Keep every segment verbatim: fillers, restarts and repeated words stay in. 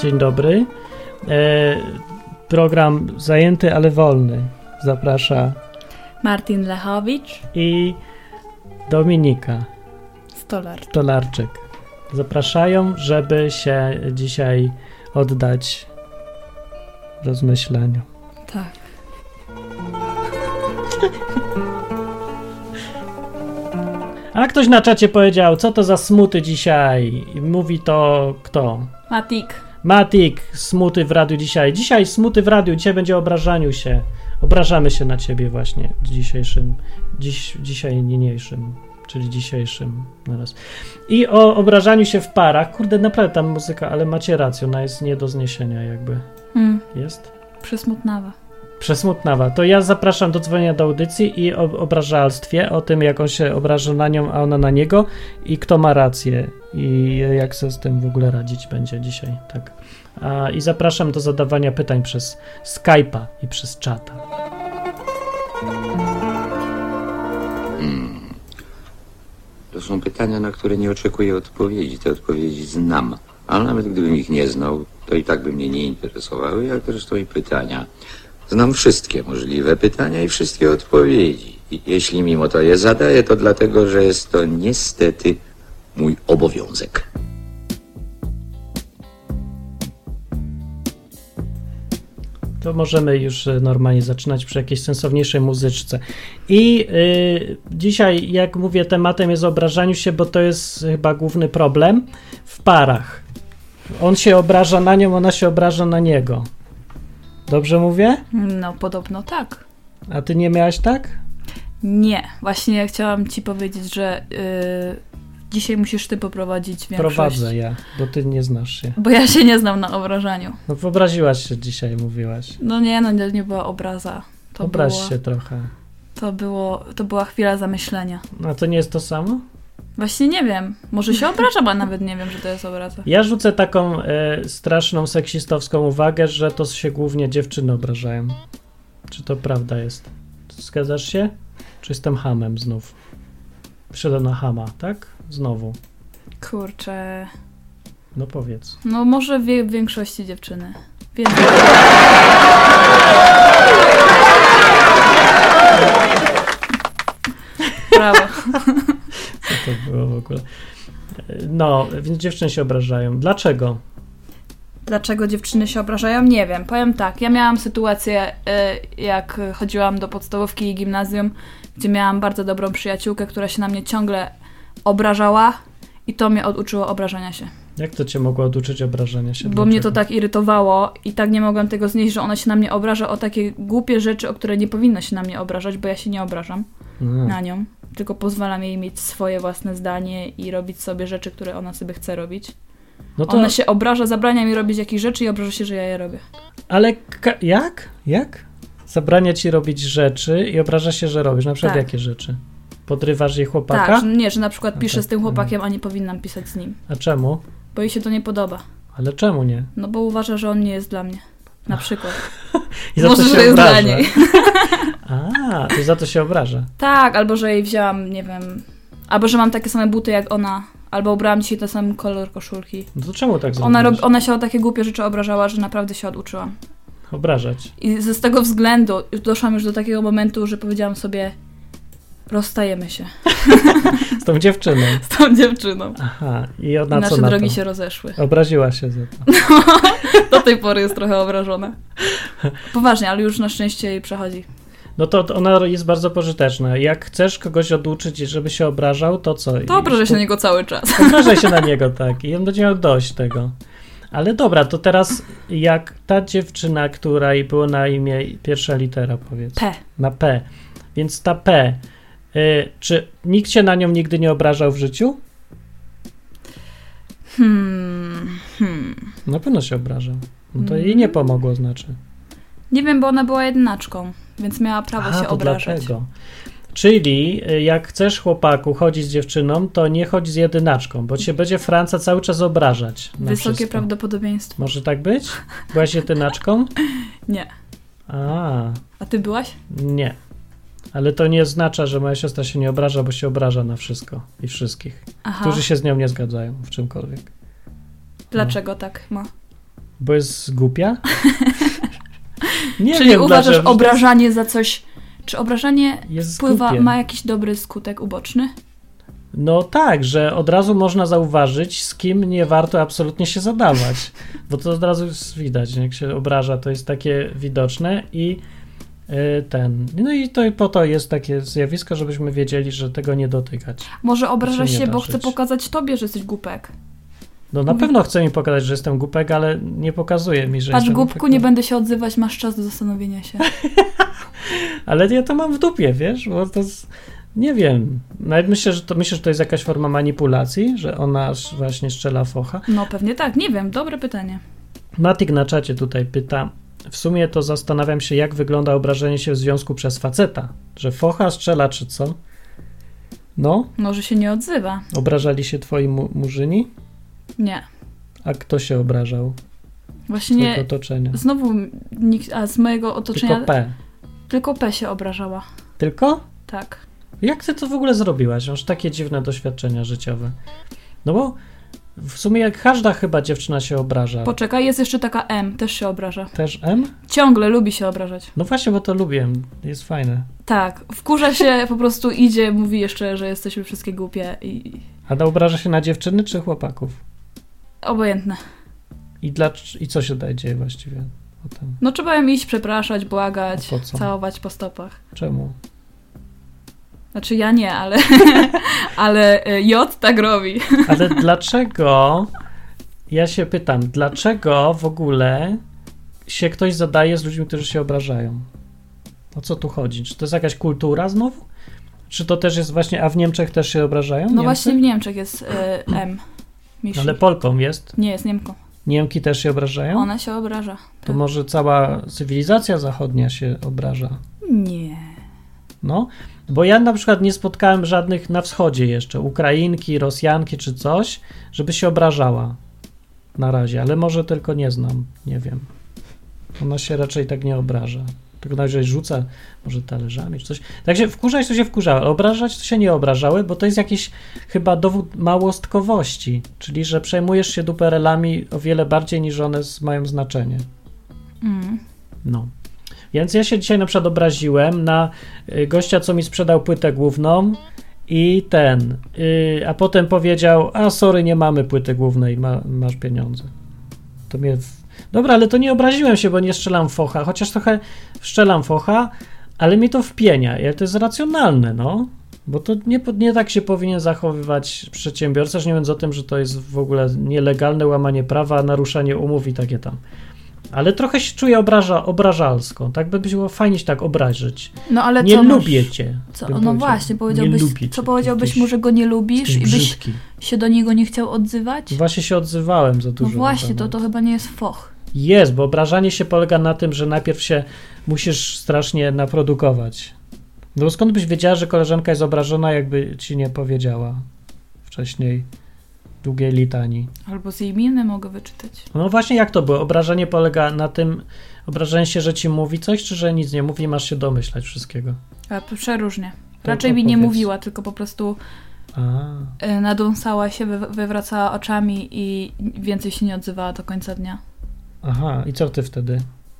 Dzień dobry. E, program Zajęty, ale wolny zaprasza Martin Lechowicz i Dominika Stolarczyk. Stolarczyk. Zapraszają, żeby się dzisiaj oddać rozmyśleniu. Tak. A ktoś na czacie powiedział, co to za smuty dzisiaj? I mówi to kto? Matik. Matik, smuty w radiu dzisiaj. Dzisiaj smuty w radiu, dzisiaj będzie o obrażaniu się. Obrażamy się na ciebie właśnie dzisiejszym, dziś, dzisiaj niniejszym, czyli dzisiejszym naraz. I o obrażaniu się w parach. Kurde, naprawdę tam muzyka, ale macie rację, ona jest nie do zniesienia jakby. Mm. Jest? Przesmutnawa. Przesmutnawa. To ja zapraszam do dzwonienia do audycji i o obrażalstwie, o tym, jak on się obraża na nią, a ona na niego i kto ma rację i jak sobie z tym w ogóle radzić będzie dzisiaj. Tak. A, i zapraszam do zadawania pytań przez Skype'a i przez czata. Hmm. To są pytania, na które nie oczekuję odpowiedzi. Te odpowiedzi znam, ale nawet gdybym ich nie znał, to i tak by mnie nie interesowały, jak zresztą i pytania. Znam wszystkie możliwe pytania i wszystkie odpowiedzi. I jeśli mimo to je zadaję, to dlatego, że jest to niestety mój obowiązek. To możemy już normalnie zaczynać przy jakiejś sensowniejszej muzyczce. I yy, dzisiaj, jak mówię, tematem jest obrażaniu się, bo to jest chyba główny problem w parach. On się obraża na nią, ona się obraża na niego. Dobrze mówię? No, podobno tak. A ty nie miałaś tak? Nie. Właśnie chciałam ci powiedzieć, że yy, dzisiaj musisz ty poprowadzić większość. Prowadzę ja, bo ty nie znasz się. Bo ja się nie znam na obrażaniu. No wyobraziłaś się dzisiaj, mówiłaś. No nie, no nie, nie była obraza. To Obraź było, się trochę. To, było, to była chwila zamyślenia. A to nie jest to samo? Właśnie nie wiem. Może się obrażam, a nawet nie wiem, że to jest obraza. Ja rzucę taką e, straszną seksistowską uwagę, że to się głównie dziewczyny obrażają. Czy to prawda jest? Zgadzasz się? Czy jestem hamem znów? Przyszedłem na hama, tak? Znowu. Kurczę. No powiedz. No może w wie- większości dziewczyny. Więc... Brawo. Co to było w ogóle? No, więc dziewczyny się obrażają. Dlaczego? Dlaczego dziewczyny się obrażają? Nie wiem. Powiem tak, ja miałam sytuację, jak chodziłam do podstawówki i gimnazjum, gdzie miałam bardzo dobrą przyjaciółkę, która się na mnie ciągle obrażała i to mnie oduczyło obrażania się. Jak to cię mogło oduczyć obrażania się? Bo Dlaczego? mnie to tak irytowało i tak nie mogłam tego znieść, że ona się na mnie obraża o takie głupie rzeczy, o które nie powinno się na mnie obrażać, bo ja się nie obrażam Hmm. na nią, tylko pozwalam jej mieć swoje własne zdanie i robić sobie rzeczy, które ona sobie chce robić. No to... Ona się obraża, zabrania mi robić jakieś rzeczy i obraża się, że ja je robię. Ale ka- jak? Jak? Zabrania ci robić rzeczy i obraża się, że robisz. Na przykład Tak. jakie rzeczy? Podrywasz jej chłopaka? Tak, że nie, że na przykład A piszę tak, z tym chłopakiem, a nie powinnam pisać z nim. A czemu? Bo jej się to nie podoba. Ale czemu nie? No bo uważa, że on nie jest dla mnie. Na przykład. I za Może, to się że jest obraża. dla niej. A, to za to się obraża. Tak, albo że jej wzięłam, nie wiem, albo że mam takie same buty jak ona, albo ubrałam dzisiaj ten sam kolor koszulki. No to czemu tak Ona, zrobisz? rob, ona się o takie głupie rzeczy obrażała, że naprawdę się oduczyłam. Obrażać. I z, z tego względu doszłam już do takiego momentu, że powiedziałam sobie, rozstajemy się Z tą dziewczyną. z tą dziewczyną. Aha. I ona I co nasze na drogi to? się rozeszły. Obraziła się za to. Do tej pory jest trochę obrażona. Poważnie, ale już na szczęście jej przechodzi. No to ona jest bardzo pożyteczna. Jak chcesz kogoś oduczyć, żeby się obrażał, to co? To obrażaj się na niego cały czas. Obrażaj się na niego, tak. I on będzie miał dość tego. Ale dobra, to teraz jak ta dziewczyna, której było na imię pierwsza litera, powiedz. P. Na P. Więc ta P. Y, czy nikt się na nią nigdy nie obrażał w życiu? Hmm, hmm. Na pewno się obrażał. No to jej nie pomogło, znaczy. Nie wiem, bo ona była jednaczką, więc miała prawo A, się to obrażać. dlatego. Czyli y, jak chcesz, chłopaku, chodzić z dziewczyną, to nie chodź z jedynaczką, bo cię będzie Franca cały czas obrażać. Na Wysokie wszystko. prawdopodobieństwo. Może tak być? Byłaś jedynaczką? Nie. A, A ty byłaś? nie. Ale to nie oznacza, że moja siostra się nie obraża, bo się obraża na wszystko i wszystkich, Aha. którzy się z nią nie zgadzają w czymkolwiek. Dlaczego tak ma? Bo jest głupia? Nie Czyli wiem, uważasz dlaczego, obrażanie za coś... Czy obrażanie jest wpływa, głupie. ma jakiś dobry skutek uboczny? No tak, że od razu można zauważyć, z kim nie warto absolutnie się zadawać, bo to od razu jest widać, jak się obraża, to jest takie widoczne i y, ten, no i to po to jest takie zjawisko, żebyśmy wiedzieli, że tego nie dotykać. Może obraża się nie się, da bo chce żyć. pokazać tobie, że jesteś głupek. No na Mówi- pewno chce mi pokazać, że jestem głupek, ale nie pokazuje mi, że Patrz, jestem głupku, głupek. nie będę się odzywać, masz czas do zastanowienia się. Ale ja to mam w dupie, wiesz, bo to jest, nie wiem, nawet myślę, że to, myślę, że to jest jakaś forma manipulacji, że ona aż właśnie strzela focha. No pewnie tak, nie wiem, dobre pytanie. Matik na czacie tutaj pyta, w sumie to zastanawiam się, jak wygląda obrażenie się w związku przez faceta, że focha strzela czy co? No, Może się nie odzywa. obrażali się twoi mu- murzyni? Nie. A kto się obrażał? Właśnie Z nie. twojego otoczenia? Znowu nikt, a z mojego otoczenia Tylko P. tylko P się obrażała. Tylko? Tak. Jak ty to w ogóle zrobiłaś? Masz takie dziwne doświadczenia życiowe. No bo w sumie jak każda chyba dziewczyna się obraża. Poczekaj, jest jeszcze taka M, też się obraża. Też M? Ciągle lubi się obrażać. No właśnie, bo to lubię. Jest fajne. Tak, wkurza się, po prostu idzie, mówi jeszcze, że jesteśmy wszystkie głupie i A to obraża się na dziewczyny czy chłopaków? obojętne. I, dla, I co się daje dzieje właściwie potem? No trzeba im iść, przepraszać, błagać, A po co? całować po stopach. Czemu? Znaczy ja nie, ale, ale y, J tak robi. Ale dlaczego, ja się pytam, dlaczego w ogóle się ktoś zadaje z ludźmi, którzy się obrażają? O co tu chodzi? Czy to jest jakaś kultura znowu? Czy to też jest właśnie, a w Niemczech też się obrażają? No Niemcy? właśnie w Niemczech jest y, M. Misi. Ale Polką jest. Nie, jest Niemką. Niemki też się obrażają? Ona się obraża. To Tak. może cała cywilizacja zachodnia się obraża? Nie. No, bo ja na przykład nie spotkałem żadnych na wschodzie jeszcze, Ukrainki, Rosjanki czy coś, żeby się obrażała na razie, ale może tylko nie znam, nie wiem. Ona się raczej tak nie obraża. Tylko na razie rzuca może talerzami czy coś. Także wkurzać to się wkurzały, ale obrażać to się nie obrażały, bo to jest jakiś chyba dowód małostkowości, czyli że przejmujesz się duperelami o wiele bardziej niż one mają znaczenie. Mm. No. Więc ja się dzisiaj na przykład obraziłem na y, gościa, co mi sprzedał płytę główną i ten, y, a potem powiedział, a sorry, nie mamy płyty głównej, ma, masz pieniądze. To mnie... W... Dobra, ale to nie obraziłem się, bo nie strzelam focha, chociaż trochę strzelam focha, ale mi to wpienia. Ja, to jest racjonalne, no. Bo to nie, nie tak się powinien zachowywać przedsiębiorca, nie mówiąc o tym, że to jest w ogóle nielegalne łamanie prawa, naruszanie umów i takie tam. Ale trochę się czuję obraża, obrażalsko. Tak by było fajnie się tak obrazić. No ale Nie co lubię masz... cię. Co? bym No powiedział. właśnie, powiedziałbyś, Nie lubię co cię. powiedziałbyś Jesteś- mu, że go nie lubisz jesteś i byś brzydki. się do niego nie chciał odzywać? Właśnie się odzywałem za No dużo. właśnie, na to, temat. to chyba nie jest foch. Jest, bo obrażanie się polega na tym, że najpierw się musisz strasznie naprodukować. No bo skąd byś wiedziała, że koleżanka jest obrażona, jakby ci nie powiedziała wcześniej długiej litanii. Albo z jej miny mogę wyczytać. No właśnie, jak to było? Obrażanie polega na tym, obrażanie się, że ci mówi coś, czy że nic nie mówi, masz się domyślać wszystkiego? A, przeróżnie. To Raczej mi nie opowiedz. mówiła, tylko po prostu A, y, nadąsała się, wy, wywracała oczami i więcej się nie odzywała do końca dnia. aha, i co ty wtedy?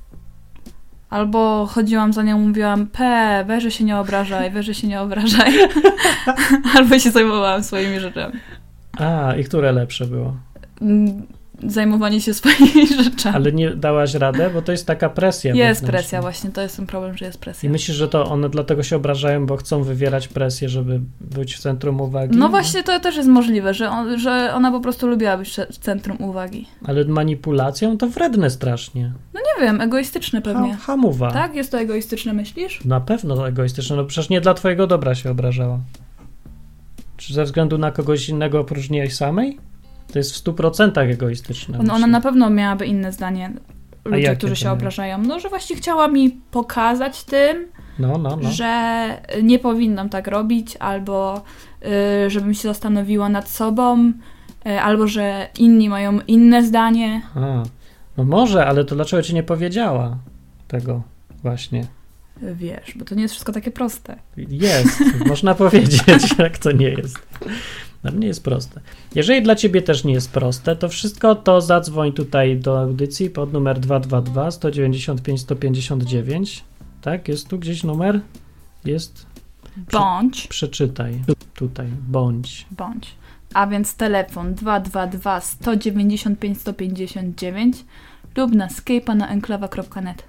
Albo chodziłam za nią, mówiłam, P, weź, że się nie obrażaj, weź, że się nie obrażaj. Albo się zajmowałam swoimi rzeczami. A, i które lepsze było? Mm, Zajmowanie się swoimi rzeczami. Ale nie dałaś radę, bo to jest taka presja. Jest wewnętrzna. presja właśnie, to jest ten problem, że jest I presja. myślisz, że to one dlatego się obrażają, bo chcą wywierać presję, żeby być w centrum uwagi? No właśnie, to też jest możliwe, że, on, że ona po prostu lubiła być w centrum uwagi. Ale manipulacją to wredne strasznie. No nie wiem, egoistyczne pewnie. Ha, hamuwa. Tak? Jest to egoistyczne, myślisz? Na pewno egoistyczne. No przecież nie dla twojego dobra się obrażała. Czy ze względu na kogoś innego oprócz niej samej? To jest w stu procentach egoistyczne. No, ona myślę. na pewno miałaby inne zdanie, ludzie, jakie którzy to się miały? obrażają. No, że właśnie chciała mi pokazać tym, No, no, no. że nie powinnam tak robić, albo y, żebym się zastanowiła nad sobą, y, albo że inni mają inne zdanie. A, no może, ale to dlaczego ci nie powiedziała tego właśnie? Wiesz, bo to nie jest wszystko takie proste. Jest, można powiedzieć, jak to nie jest. Dla mnie jest proste. Jeżeli dla ciebie też nie jest proste, to wszystko to zadzwoń tutaj do audycji pod numer dwa dwa dwa, sto dziewięćdziesiąt pięć, sto pięćdziesiąt dziewięć. Tak? Jest tu gdzieś numer? Jest? Prze- Bądź. Przeczytaj. Tutaj. Bądź. Bądź. A więc telefon dwa dwa dwa, sto dziewięćdziesiąt pięć, sto pięćdziesiąt dziewięć lub na skype'a na enklawa kropka net.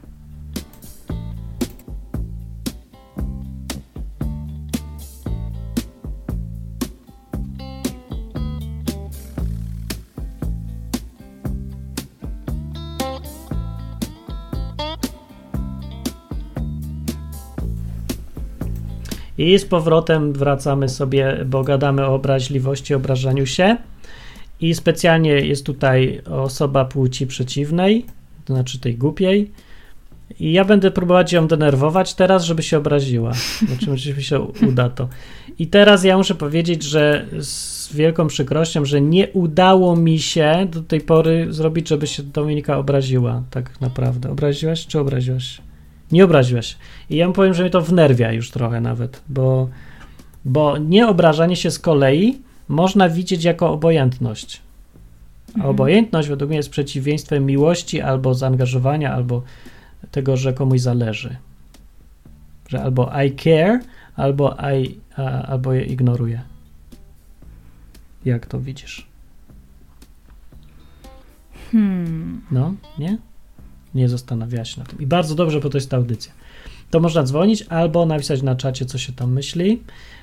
I z powrotem wracamy sobie, bo gadamy o obraźliwości, obrażaniu się. I specjalnie jest tutaj osoba płci przeciwnej, to znaczy tej głupiej. I ja będę próbować ją denerwować teraz, żeby się obraziła. Znaczy, oczywiście się uda to. I teraz ja muszę powiedzieć, że z wielką przykrością, że nie udało mi się do tej pory zrobić, żeby się Dominika obraziła. Tak naprawdę. Obraziłaś czy obraziłaś? Nie obraziłaś się. I ja mu powiem, że mnie to wnerwia już trochę nawet, bo, bo nieobrażanie się z kolei można widzieć jako obojętność. A Mhm. obojętność według mnie jest przeciwieństwem miłości albo zaangażowania, albo tego, że komuś zależy. Że albo I care, albo I, a, albo je ignoruję. Jak to widzisz? Hmm. No, nie? Nie zastanawiałaś się na tym. I bardzo dobrze, bo to jest ta audycja. To można dzwonić albo napisać na czacie, co się tam myśli.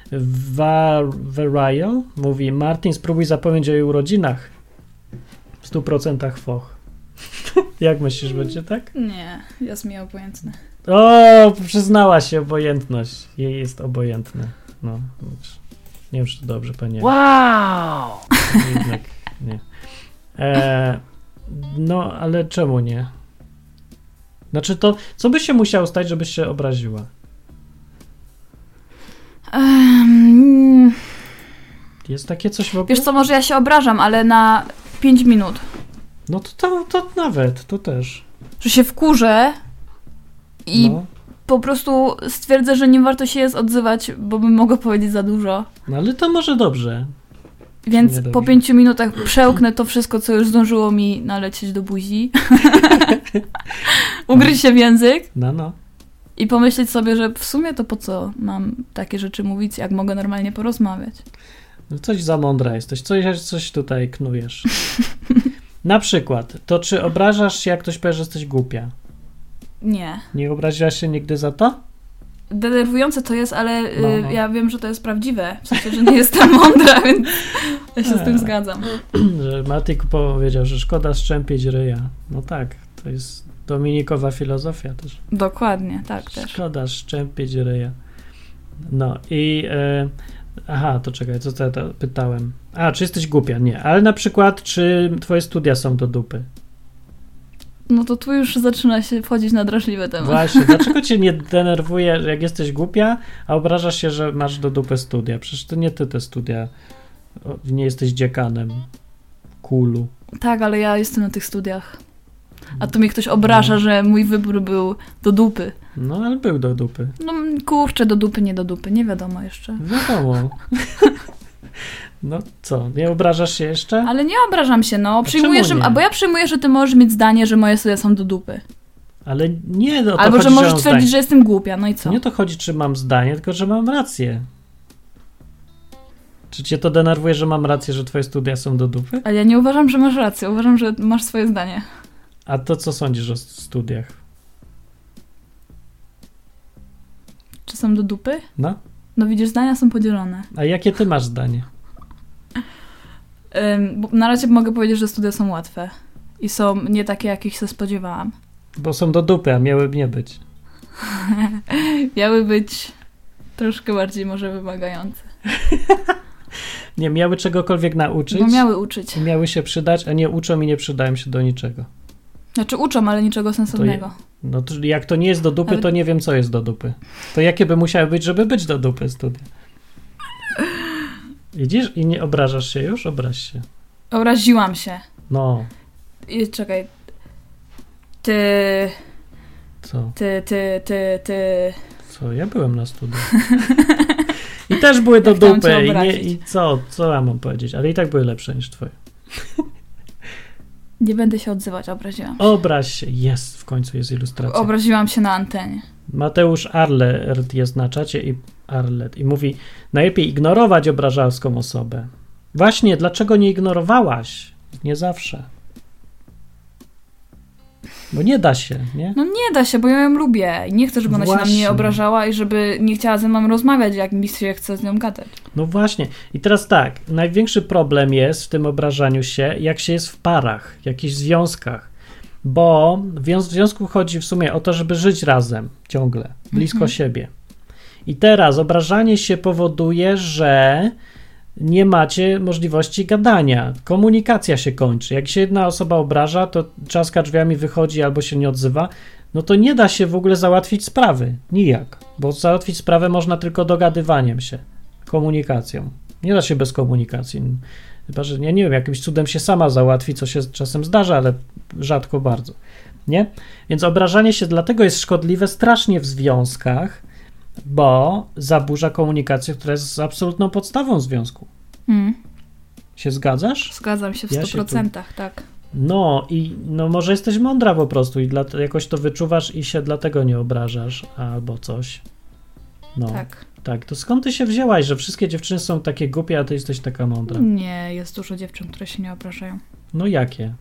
Varial mówi: Martin, spróbuj zapomnieć o jej urodzinach. W stu procentach foch. Jak myślisz, będzie tak? Nie, jest mi obojętny. O, przyznała się obojętność. Jej jest obojętne. No, nie wiem, czy to dobrze, panie. Wow! Jednak nie. E, no, ale czemu nie? Znaczy to, co by się musiało stać, żebyś się obraziła? Um, Jest takie coś w ogóle? wiesz co, może ja się obrażam, ale na pięć minut. No to, to, to nawet, to też. Że się wkurzę i No, po prostu stwierdzę, że nie warto się jest odzywać, bo bym mogła powiedzieć za dużo. no ale to może dobrze. Więc Niedobrze. po pięciu minutach przełknę to wszystko, co już zdążyło mi nalecieć do buzi. Ugryźć się w język No, no. i pomyśleć sobie, że w sumie to po co mam takie rzeczy mówić, jak mogę normalnie porozmawiać. No coś za mądra jesteś, coś, coś tutaj knujesz. Na przykład, to czy obrażasz się, jak ktoś powie, że jesteś głupia? Nie. Nie obraziłaś się nigdy za to? Denerwujące to jest, ale y, No, no. ja wiem, że to jest prawdziwe. W sensie, że nie jestem mądra, więc ja się z tym A. zgadzam. Że Matyk powiedział, że szkoda szczępić ryja. No tak, to jest Dominikowa filozofia też. Dokładnie, tak też. Szkoda szczępić ryja. No i e, aha, to czekaj, co to ja to pytałem? A, czy jesteś głupia? Nie, ale na przykład, czy twoje studia są do dupy? No to tu już zaczyna się wchodzić na drażliwe tematy. Właśnie, dlaczego cię nie denerwuje, że jak jesteś głupia, a obrażasz się, że masz do dupy studia? Przecież to nie ty te studia, o, nie jesteś dziekanem kulu. Tak, ale ja jestem na tych studiach. A tu mnie ktoś obraża, że mój wybór był do dupy. No, ale był do dupy. No kurczę, do dupy, nie do dupy, nie wiadomo jeszcze. Wiadomo. No co, nie obrażasz się jeszcze? Ale nie obrażam się, no. Przyjmuję, czemu że, nie? albo ja przyjmuję, że ty możesz mieć zdanie, że moje studia są do dupy. Ale nie, no to Albo chodzi, że możesz mam twierdzić, zdanie. że jestem głupia, no i co? Nie to chodzi, czy mam zdanie, tylko że mam rację. Czy cię to denerwuje, że mam rację, że twoje studia są do dupy? Ale ja nie uważam, że masz rację. Uważam, że masz swoje zdanie. A to co sądzisz o studiach? Czy są do dupy? No? No widzisz, zdania są podzielone. A jakie ty masz zdanie? Ym, bo na razie mogę powiedzieć, że studia są łatwe. I są nie takie, jakich się spodziewałam. Bo są do dupy, a miały nie być. Miały być troszkę bardziej może wymagające. Nie, miały czegokolwiek nauczyć. Bo miały uczyć. I miały się przydać, a nie uczą i nie przydają się do niczego. Znaczy uczą, ale niczego sensownego. To je, no to jak to nie jest do dupy, Ale... to nie wiem, co jest do dupy. To jakie by musiały być, żeby być do dupy studia? Widzisz? I nie obrażasz się już? Obraź się. Obraziłam się. No. I czekaj. Ty... Co? Ty, ty, ty, ty... Co? Ja byłem na studiach. I też były do Jak tam dupy cię i, nie, obrazić? i co, co ja mam powiedzieć, ale i tak były lepsze niż twoje. Nie będę się odzywać, obraziłam. Obraź się, jest, w końcu jest ilustracja. Obraziłam się na antenie. Mateusz Arlert jest na czacie i Arlet i mówi, najlepiej ignorować obrażalską osobę. Właśnie, dlaczego nie ignorowałaś? Nie zawsze. Bo nie da się, nie? No nie da się, bo ja ją lubię. I nie chcę, żeby ona się na Właśnie. mnie obrażała i żeby nie chciała ze mną rozmawiać, jak mi się chce z nią gadać. No właśnie. I teraz tak, największy problem jest w tym obrażaniu się, jak się jest w parach, w jakichś związkach. Bo w wiąz- w związku chodzi w sumie o to, żeby żyć razem ciągle, blisko Mhm. siebie. I teraz obrażanie się powoduje, że nie macie możliwości gadania. Komunikacja się kończy. Jak się jedna osoba obraża, to trzaska drzwiami, wychodzi albo się nie odzywa, no to nie da się w ogóle załatwić sprawy. Nijak. Bo załatwić sprawę można tylko dogadywaniem się, komunikacją. Nie da się bez komunikacji. Chyba, że ja nie wiem, jakimś cudem się sama załatwi, co się czasem zdarza, ale rzadko bardzo. Nie? Więc obrażanie się dlatego jest szkodliwe strasznie w związkach, bo zaburza komunikację, która jest absolutną podstawą związku. Mm. Się zgadzasz? Zgadzam się w Ja sto się procentach, tak. No i no może jesteś mądra po prostu i dla, jakoś to wyczuwasz i się dlatego nie obrażasz albo coś. No, tak. Tak. To skąd ty się wzięłaś, że wszystkie dziewczyny są takie głupie, a ty jesteś taka mądra? Nie, jest dużo dziewczyn, które się nie obrażają. No jakie?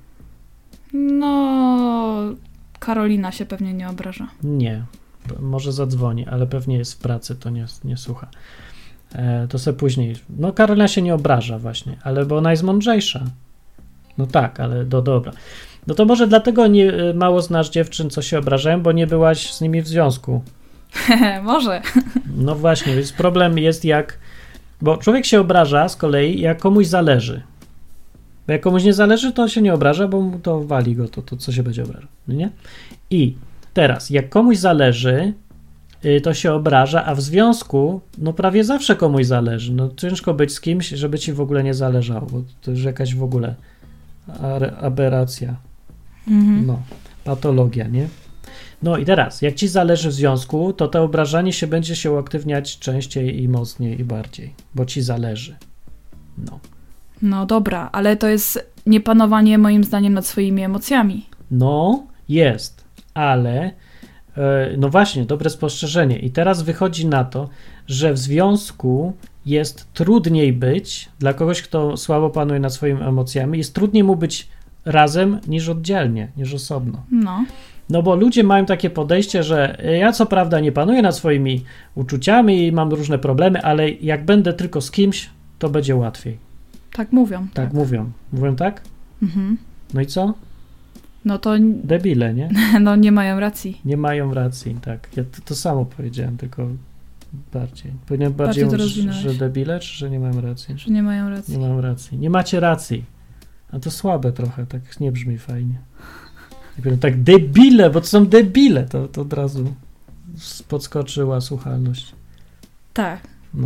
No, Karolina się pewnie nie obraża. Nie. Może zadzwoni, ale pewnie jest w pracy, to nie, nie słucha. E, to se później. No Karolina się nie obraża właśnie, ale bo ona jest mądrzejsza. No tak, ale do dobra. No to może dlatego nie, mało znasz dziewczyn, co się obrażają, bo nie byłaś z nimi w związku. Może. No właśnie, więc problem jest jak... Bo człowiek się obraża z kolei, jak komuś zależy. Bo jak komuś nie zależy, to się nie obraża, bo mu to wali go, to, to co się będzie obrażał, nie? I teraz, jak komuś zależy, to się obraża, a w związku, no prawie zawsze komuś zależy. No ciężko być z kimś, żeby ci w ogóle nie zależało, bo to już jakaś w ogóle aberracja. Mhm. No, patologia, nie? No i teraz, jak ci zależy w związku, to to obrażanie się będzie się uaktywniać częściej i mocniej i bardziej, bo ci zależy. No. No dobra, ale to jest niepanowanie moim zdaniem nad swoimi emocjami. No, jest, ale no właśnie, dobre spostrzeżenie. I teraz wychodzi na to, że w związku jest trudniej być dla kogoś, kto słabo panuje nad swoimi emocjami, jest trudniej mu być razem niż oddzielnie, niż osobno. No. No bo ludzie mają takie podejście, że ja co prawda nie panuję nad swoimi uczuciami i mam różne problemy, ale jak będę tylko z kimś, to będzie łatwiej. Tak mówią. Tak, Tak, mówią. Mówią tak? Mhm. No i co? No to Debile, nie? no nie mają racji. Nie mają racji, tak. Ja to, to samo powiedziałem, tylko bardziej. Powinienem bardziej, Bardziej to mówić, że, rozwinąłeś. że debile, czy że nie mają racji? Że nie mają racji. Nie mam racji. Nie macie racji. A to słabe trochę, tak nie brzmi fajnie. Jak powiem tak debile, bo to są debile, to, to od razu podskoczyła słuchalność. Tak. No,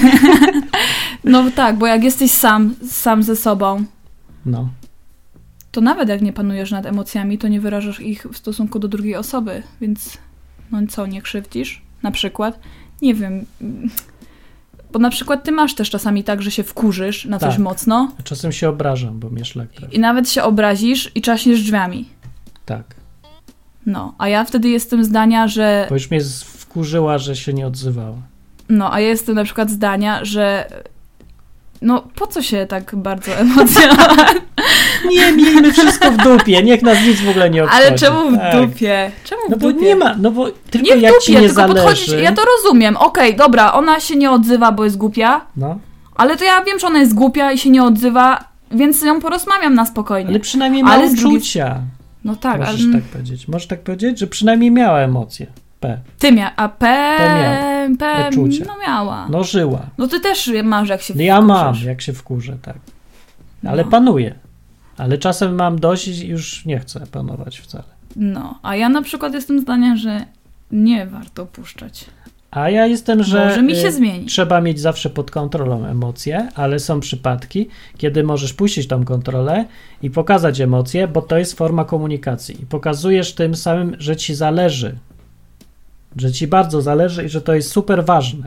No tak, bo jak jesteś sam, sam ze sobą, no. to nawet jak nie panujesz nad emocjami, to nie wyrażasz ich w stosunku do drugiej osoby, więc no co, nie krzywdzisz? Na przykład, nie wiem, bo na przykład ty masz też czasami tak, że się wkurzysz na coś Tak. mocno Czasem się obrażam, bo mnie szlak trafi. i nawet się obrazisz i trzaśniesz drzwiami. Tak. No, a ja wtedy jestem zdania, że... Bo już mnie wkurzyła, że się nie odzywała. No, a ja jestem na przykład zdania, że no po co się tak bardzo emocjonować? Nie, miejmy wszystko w dupie, niech nas nic w ogóle nie obchodzi. Ale czemu w Tak. dupie? Czemu w No bo dupie? nie ma, no bo tylko Nie w jak dupie, ci nie tylko zależy. podchodzisz, ja to rozumiem, okej, dobra, ona się nie odzywa, bo jest głupia, No, ale to ja wiem, że ona jest głupia i się nie odzywa, więc z nią porozmawiam na spokojnie. ale przynajmniej ma Ale z drugiej- uczucia. No tak, ale Możesz tak powiedzieć. Możesz tak powiedzieć, że przynajmniej miała emocje. P. ty mia, a P, To miała. P, Uczucia. no miała. No żyła. No ty też masz, jak się Ja mam, wkurzysz. jak się wkurzę, tak. Ale No. panuję. Ale czasem mam dość i już nie chcę panować wcale. No, a ja na przykład jestem zdania, że nie warto puszczać. A ja jestem, że Może mi się y, zmieni. trzeba mieć zawsze pod kontrolą emocje, ale są przypadki, kiedy możesz puścić tą kontrolę i pokazać emocje, bo to jest forma komunikacji. I pokazujesz tym samym, że ci zależy. Że ci bardzo zależy i że to jest super ważne.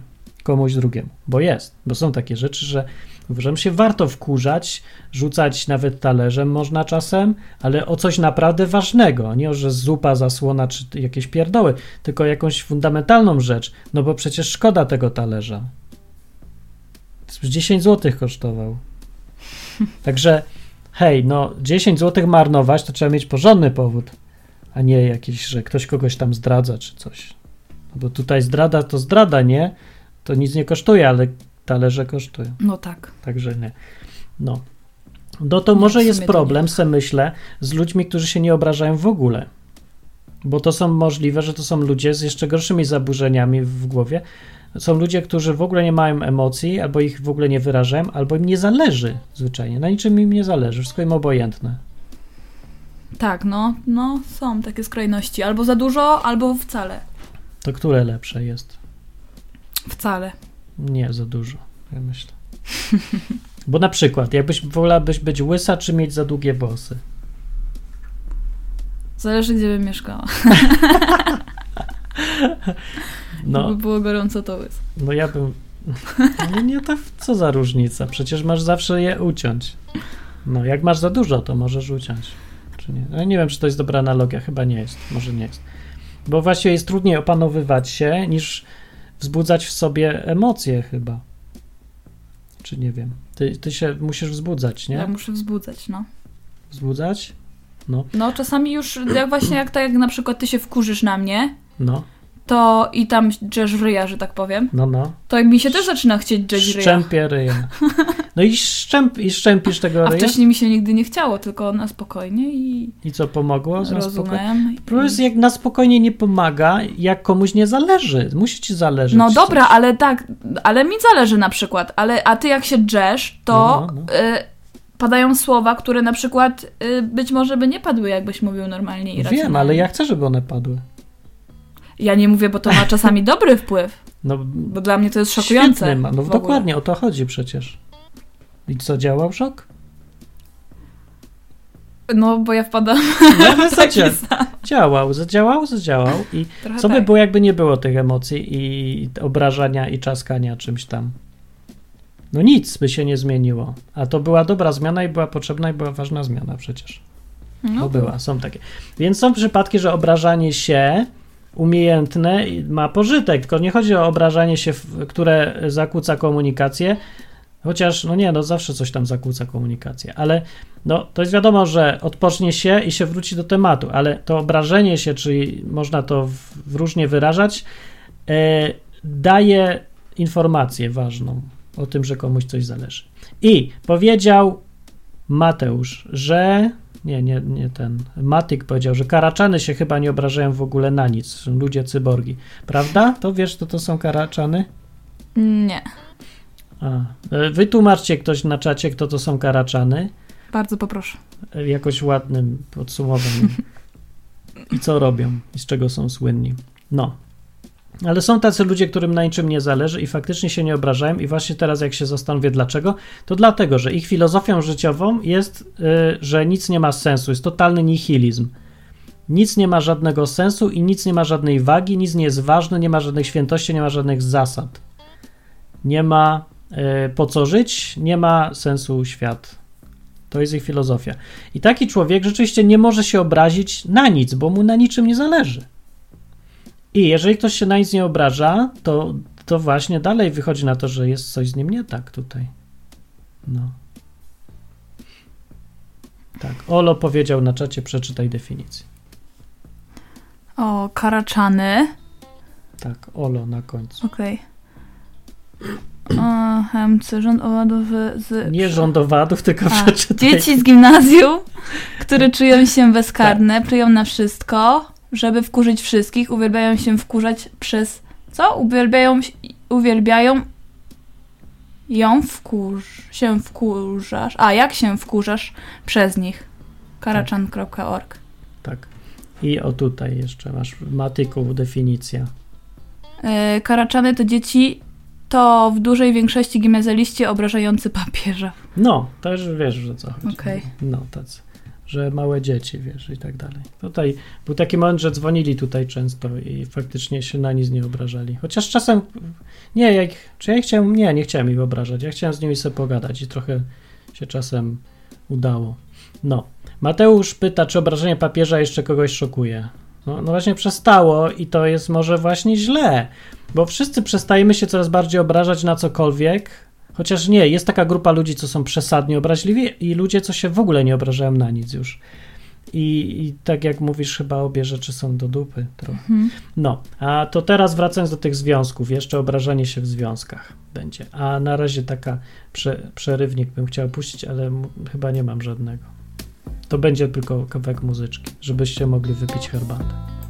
komuś drugiemu, bo jest, bo są takie rzeczy, że uważam się warto wkurzać, rzucać nawet talerzem można czasem, ale o coś naprawdę ważnego, nie o, że zupa, zasłona czy jakieś pierdoły, tylko jakąś fundamentalną rzecz, no bo przecież szkoda tego talerza. dziesięć złotych kosztował. Także hej, no dziesięć złotych marnować, to trzeba mieć porządny powód, a nie jakiś, że ktoś kogoś tam zdradza czy coś. No bo tutaj zdrada to zdrada, nie? To nic nie kosztuje, ale talerze kosztują. No tak. Także nie. No. No to może jest problem, se myślę, z ludźmi, którzy się nie obrażają w ogóle. Bo to są możliwe, że to są ludzie z jeszcze gorszymi zaburzeniami w głowie. Są ludzie, którzy w ogóle nie mają emocji, albo ich w ogóle nie wyrażają, albo im nie zależy zwyczajnie. Na niczym im nie zależy, wszystko im obojętne. Tak, no, no są takie skrajności. Albo za dużo, albo wcale. To które lepsze jest? Wcale. Nie, za dużo, ja myślę. Bo na przykład, jakbyś wolałabyś być łysa, czy mieć za długie włosy? Zależy, gdzie bym mieszkała. No. Jakby było gorąco, to łys. No ja bym... No nie, to co za różnica? Przecież masz zawsze je uciąć. No, jak masz za dużo, to możesz uciąć. Czy nie? No, nie wiem, czy to jest dobra analogia. Chyba nie jest. Może nie jest. Bo właściwie jest trudniej opanowywać się, niż wzbudzać w sobie emocje chyba. Czy nie wiem. Ty, ty się musisz wzbudzać, nie? Ja muszę wzbudzać, no. Wzbudzać? No. No, czasami już, jak właśnie jak tak jak na przykład ty się wkurzysz na mnie, No. to i tam drzesz ryja, że tak powiem, No, no. to mi się też zaczyna chcieć drzeć ryja. Szczępie ryja. No i, szczęp, i szczępisz tego A ryja? wcześniej mi się nigdy nie chciało, tylko na spokojnie i I co, pomogło? Na spokojnie? rozumiem. Plus jak na spokojnie nie pomaga, jak komuś nie zależy. Musi ci zależeć. No dobra, coś. ale tak, ale mi zależy na przykład, ale a ty jak się drzesz, to No, no, no. Y, padają słowa, które na przykład y, być może by nie padły, jakbyś mówił normalnie i racjonalnie. Wiem, ale ja chcę, żeby one padły. Ja nie mówię, bo to ma czasami dobry wpływ, No, bo dla mnie to jest szokujące. świetny ma. No w ogóle. dokładnie, o to chodzi przecież. I co, działał szok? No, bo ja wpadam No, w taki zadział- sam. Działał, zadziałał, zadziałał i Trochę co by tak. było, jakby nie było tych emocji i obrażania i czaskania czymś tam. No nic by się nie zmieniło. A to była dobra zmiana i była potrzebna i była ważna zmiana przecież. No, No była, są takie. Więc są przypadki, że obrażanie się umiejętne ma pożytek, tylko nie chodzi o obrażanie się, które zakłóca komunikację, chociaż, no nie, no zawsze coś tam zakłóca komunikację, ale no to jest wiadomo, że odpocznie się i się wróci do tematu, ale to obrażenie się, czyli można to w, w różnie wyrażać, e, daje informację ważną o tym, że komuś coś zależy. I powiedział Mateusz, że Nie, nie, nie ten. Matyk powiedział, że karaczany się chyba nie obrażają w ogóle na nic. Są ludzie cyborgi. Prawda? To wiesz, to to są karaczany? Nie. A, wytłumaczcie ktoś na czacie, kto to są karaczany. Bardzo poproszę. Jakoś ładnym podsumowaniem. I co robią? I z czego są słynni. No. Ale są tacy ludzie, którym na niczym nie zależy i faktycznie się nie obrażają i właśnie teraz jak się zastanowię dlaczego, to dlatego, że ich filozofią życiową jest, yy, że nic nie ma sensu, jest totalny nihilizm. Nic nie ma żadnego sensu i nic nie ma żadnej wagi, nic nie jest ważne, nie ma żadnych świętości, nie ma żadnych zasad. Nie ma yy, po co żyć, nie ma sensu świat. To jest ich filozofia. I taki człowiek rzeczywiście nie może się obrazić na nic, bo mu na niczym nie zależy. I jeżeli ktoś się na nic nie obraża, to, to właśnie dalej wychodzi na to, że jest coś z nim nie tak tutaj. No. Tak. Olo powiedział na czacie, przeczytaj definicję. O, karaczany. Tak, Olo na końcu. Okej. Okay. Chemcy, rząd owadów z... Nie rząd owadów, tylko A, przeczytaj. dzieci z gimnazjum, które czują się bezkarne, tak. Plują na wszystko, żeby wkurzyć wszystkich, uwielbiają się wkurzać przez... Co? Uwielbiają, uwielbiają ją wkurz... się wkurzasz. A, jak się wkurzasz przez nich. karaczan kropka org. Tak. I o tutaj jeszcze masz matyków definicja. Yy, karaczany to dzieci, to w dużej większości gimnazjaliści obrażający papieża. No, to już wiesz, że co chodzi. Okay. No, tacy. że małe dzieci, wiesz, i tak dalej. Tutaj był taki moment, że dzwonili tutaj często i faktycznie się na nic nie obrażali. Chociaż czasem, nie, jak, czy ja chciałem, nie, nie chciałem ich obrażać, ja chciałem z nimi sobie pogadać i trochę się czasem udało. No, Mateusz pyta, czy obrażenie papieża jeszcze kogoś szokuje. No, no właśnie przestało i to jest może właśnie źle, bo wszyscy przestajemy się coraz bardziej obrażać na cokolwiek, chociaż nie, jest taka grupa ludzi, co są przesadnie obraźliwi i ludzie, co się w ogóle nie obrażają na nic już. I, i tak jak mówisz, chyba obie rzeczy są do dupy trochę. Mhm. No, a to teraz wracając do tych związków, jeszcze obrażanie się w związkach będzie. A na razie taka prze, przerywnik bym chciał puścić, ale m- chyba nie mam żadnego. To będzie tylko kawałek muzyczki, żebyście mogli wypić herbatę.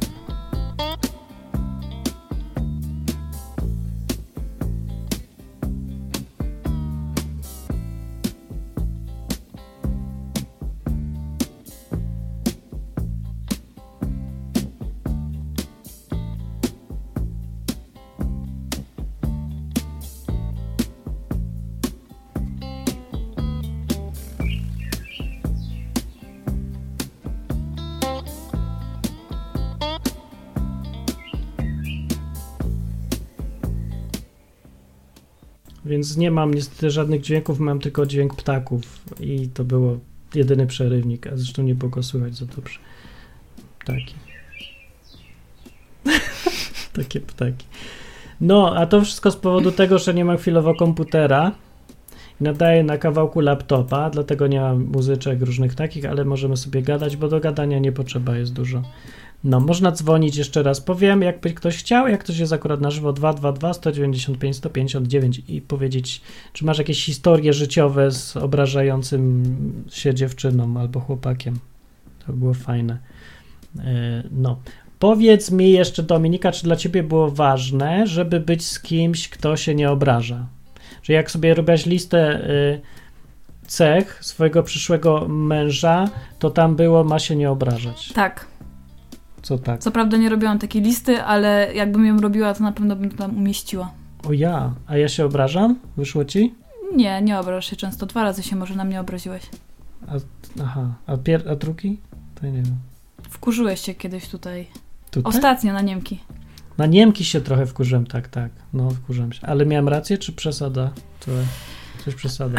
Więc nie mam niestety żadnych dźwięków, mam tylko dźwięk ptaków i to było jedyny przerywnik, a zresztą nie było go słychać za dobrze. Ptaki. Takie ptaki. No, a to wszystko z powodu tego, że nie mam chwilowo komputera i nadaję na kawałku laptopa, dlatego nie mam muzyczek różnych takich, ale możemy sobie gadać, bo do gadania nie potrzeba jest dużo. No, można dzwonić, jeszcze raz powiem, jakby ktoś chciał, jak ktoś jest akurat na żywo, dwa dwa dwa, sto dziewięćdziesiąt pięć, sto pięćdziesiąt dziewięć i powiedzieć, czy masz jakieś historie życiowe z obrażającym się dziewczyną albo chłopakiem. To by było fajne. No, powiedz mi jeszcze, Dominika, czy dla ciebie było ważne, żeby być z kimś, kto się nie obraża? Że jak sobie robiłaś listę cech swojego przyszłego męża, to tam było, ma się nie obrażać. Tak. Co tak? Co prawda nie robiłam takiej listy, ale jakbym ją robiła, to na pewno bym to tam umieściła. O ja, a ja się obrażam? Wyszło ci? Nie, nie obrażasz się często. Dwa razy się może na mnie obraziłeś. A, aha, a, pier- a drugi? To nie wiem. Wkurzyłeś się kiedyś tutaj. tutaj. Ostatnio na Niemki. Na Niemki się trochę wkurzyłem, tak, tak. No, wkurzyłem się. Ale miałem rację, czy przesada? To coś przesada.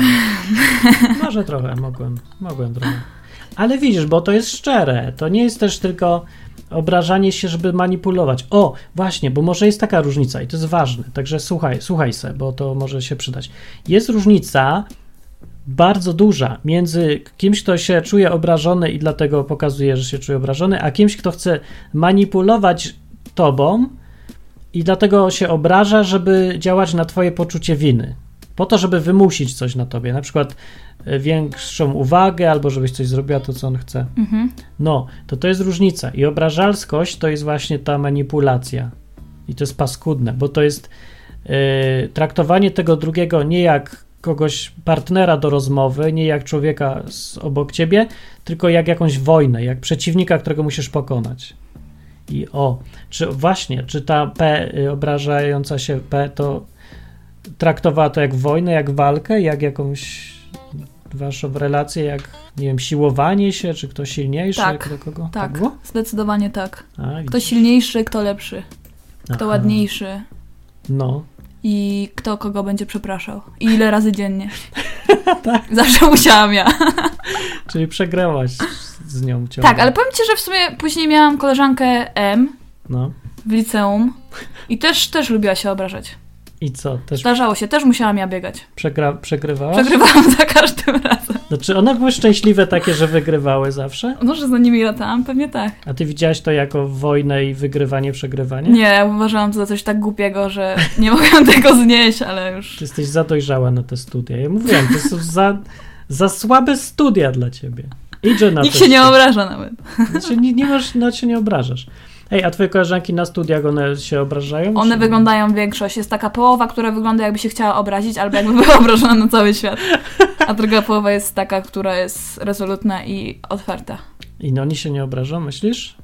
Może trochę, mogłem, mogłem trochę. Ale widzisz, bo to jest szczere. To nie jest też tylko obrażanie się, żeby manipulować. O, właśnie, bo może jest taka różnica i to jest ważne. Także słuchaj, słuchaj se, bo to może się przydać. Jest różnica bardzo duża między kimś, kto się czuje obrażony i dlatego pokazuje, że się czuje obrażony, a kimś, kto chce manipulować tobą i dlatego się obraża, żeby działać na twoje poczucie winy. Po to, żeby wymusić coś na tobie, na przykład większą uwagę, albo żebyś coś zrobiła to, co on chce. Mhm. No, to to jest różnica. I obrażalskość to jest właśnie ta manipulacja. I to jest paskudne, bo to jest yy, traktowanie tego drugiego nie jak kogoś, partnera do rozmowy, nie jak człowieka z, obok ciebie, tylko jak jakąś wojnę, jak przeciwnika, którego musisz pokonać. I o, czy właśnie, czy ta P, yy, obrażająca się P, to traktowała to jak wojnę, jak walkę, jak jakąś waszą relację, jak, nie wiem, siłowanie się, czy kto silniejszy, tak, do kogo? Tak, tak było? Zdecydowanie tak. A, kto silniejszy, kto lepszy, kto Aha. ładniejszy. No. I kto kogo będzie przepraszał. I ile razy dziennie. Tak. Zawsze musiałam ja. Czyli przegrałaś z nią ciągle. Tak, ale powiem ci, że w sumie później miałam koleżankę M no. w liceum i też, też lubiła się obrażać. I co? Też... Zdarzało się, też musiałam ja biegać. Przegra... Przegrywałaś? Przegrywałam za każdym razem. Znaczy one były szczęśliwe takie, że wygrywały zawsze? No, że za nimi latałam, pewnie tak. A ty widziałaś to jako wojnę i wygrywanie, przegrywanie? Nie, ja uważałam to za coś tak głupiego, że nie mogłam tego znieść, ale już... Ty jesteś za dojrzała na te studia. Ja mówiłem, to są za, za słabe studia dla ciebie. Idzie na Nikt to się nie obraża nawet. Znaczy nie, nie masz, no się nie obrażasz. Ej, a twoje koleżanki na studiach, one się obrażają? One czy... wyglądają większość. Jest taka połowa, która wygląda jakby się chciała obrazić, albo jakby była obrażona na cały świat. A druga połowa jest taka, która jest rezolutna i otwarta. I no, oni się nie obrażą, myślisz?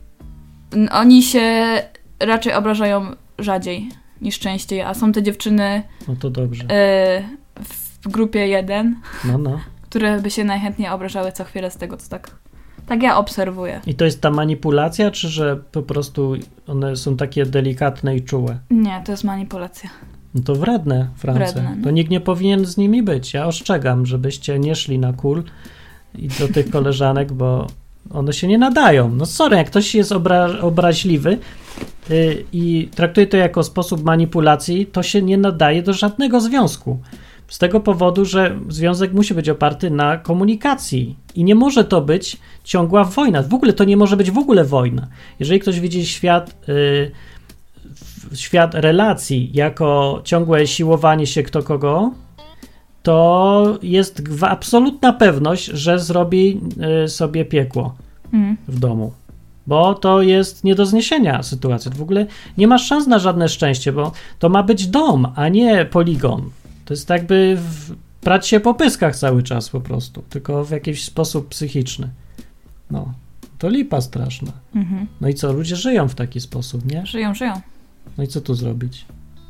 Oni się raczej obrażają rzadziej niż częściej, a są te dziewczyny no to dobrze. Y, w grupie jeden, no, no. które by się najchętniej obrażały co chwilę z tego, co tak Tak ja obserwuję. I to jest ta manipulacja, czy że po prostu one są takie delikatne i czułe? Nie, to jest manipulacja. No to wredne, France. Wredne, no. To nikt nie powinien z nimi być. Ja ostrzegam, żebyście nie szli na kul i do tych koleżanek, bo one się nie nadają. No sorry, jak ktoś jest obra- obraźliwy yy, i traktuje to jako sposób manipulacji, to się nie nadaje do żadnego związku. Z tego powodu, że związek musi być oparty na komunikacji i nie może to być ciągła wojna. W ogóle to nie może być w ogóle wojna. Jeżeli ktoś widzi świat, yy, świat relacji jako ciągłe siłowanie się kto kogo, to jest absolutna pewność, że zrobi yy, sobie piekło mm. w domu. Bo to jest nie do zniesienia sytuacja. W ogóle nie masz szans na żadne szczęście, bo to ma być dom, a nie poligon. To jest jakby w, prać się po pyskach cały czas po prostu, tylko w jakiś sposób psychiczny. No, to lipa straszna. Mhm. No i co, ludzie żyją w taki sposób, nie? Żyją, żyją. No i co tu zrobić?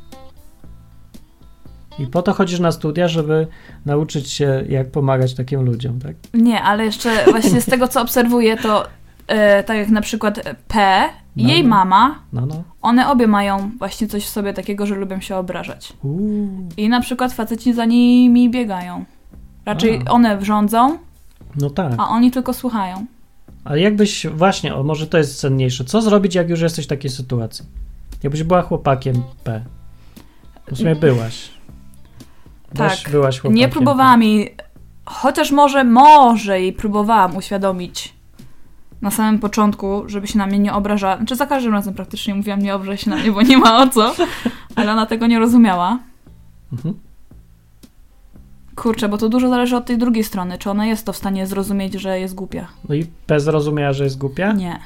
I po to chodzisz na studia, żeby nauczyć się, jak pomagać takim ludziom, tak? Nie, ale jeszcze właśnie z tego, co obserwuję, to e, tak jak na przykład P, no, jej no. mama, no, no. one obie mają właśnie coś w sobie takiego, że lubią się obrażać. Uuu. I na przykład faceci za nimi biegają. Raczej a. one rządzą, no tak. a oni tylko słuchają. Ale jakbyś, właśnie, o, może to jest cenniejsze. Co zrobić, jak już jesteś w takiej sytuacji? Jakbyś była chłopakiem P. W sumie byłaś. Tak. Byś, byłaś chłopakiem nie próbowałam jej, chociaż może, może jej próbowałam uświadomić na samym początku, żeby się na mnie nie obrażała. Znaczy za każdym razem praktycznie mówiłam, nie obrażaj się na mnie, bo nie ma o co. Ale ona tego nie rozumiała. Mhm. Kurczę, bo to dużo zależy od tej drugiej strony. Czy ona jest to w stanie zrozumieć, że jest głupia? No i P zrozumiała, że jest głupia? Nie.